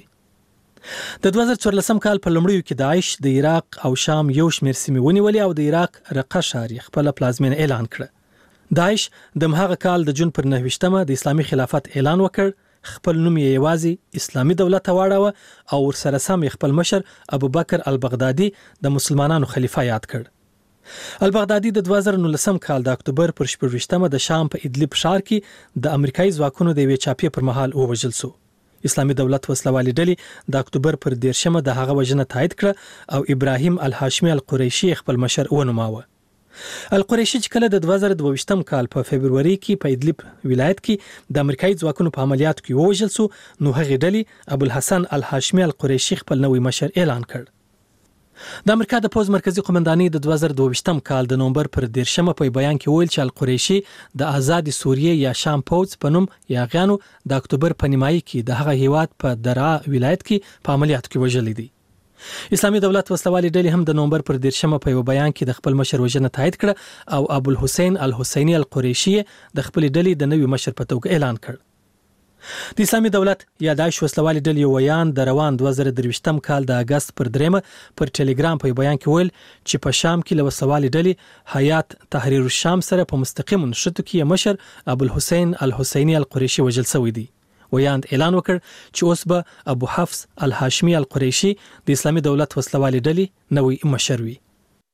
د 2014 کال په لومړیو کې داعش د عراق او شام یو شمېر سیمې ونیولې او د عراق رقه ښار یې خپله پلازمینه اعلان کړه. داعش د هغه کال د جون پر 9 د اسلامي خلافت اعلان وکړ، خپل نوم یې یوازې اسلامي دولت واړاوه او ورسره سم خپل مشر ابو بکر البغدادي د مسلمانانو خلیفہ یاد کړ. البغدادي د 2019 کال د اکتوبر پر 14 د شام په ادلب ښار کې د امریکایي ځواکونو د یوې چاپې پر مهال ووژل شو. اسلامي دولت وسلوالي ډلې د اکتوبر پر 10 د هغه وژنه تایید کړه او ابراهیم الهاشمي القریشي خپل مشر ونوماوه. القریشي چې کله د 2022 کال په فبروري کې په ادلب ولایت کې د امریکایي ځواکونو په عملیاتو کې ووژل شو نو هغې ډلې ابو الحسن الهاشمي القریشي خپل نوی مشر اعلان کړ. د امریکا د پوز مرکزی قومندانۍ د 2022م کال د نومبر پر 10مه په بیان کې ویل چې القریشي د آزاد سوریه یا شام پوز په نوم یاغیانو د اکتوبر په نیمایي کې د هغه هیواد په درعا ولایت کې په عملیاتو کې وژلې دي. اسلامي دولت وسلوالي ډلې هم د نومبر پر 10مه په بیان کې د خپل مشر وژنه تایید کړه او ابو الحسین الحسینی القریشي د خپل ډلې د نوي مشر په توګه اعلان کړ. د اسلامي دولت یا داعش وسلوالي ډلې ویان د روان 2023م کال د اگست پر 3مه پر ټلګرام په بیان کې ویل چې په شام کې له وسلوالي ډلې حیات تحریر الشام سره په مستقیم نشټو کې مشر ابو الحسین الحسینی القریشي وژل شوی دی. ویان اعلان وکړ چې اوس به ابو حفص الهاشمي القریشي د اسلامي دولت وسلوالي ډلې نوې مشر وي.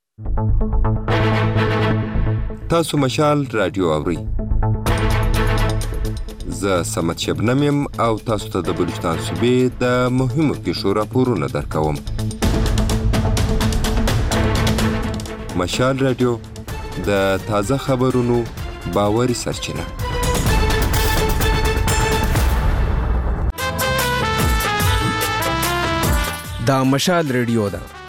تاسو مشال رادیو اوري. زه سمت شبنم یم او تاسو ته د بلوچستان صوبې د مهمو پیښو راپورونه درکوم. مشال رادیو د تازه خبرونو باوري سرچینه.
دا مشال رادیو ده.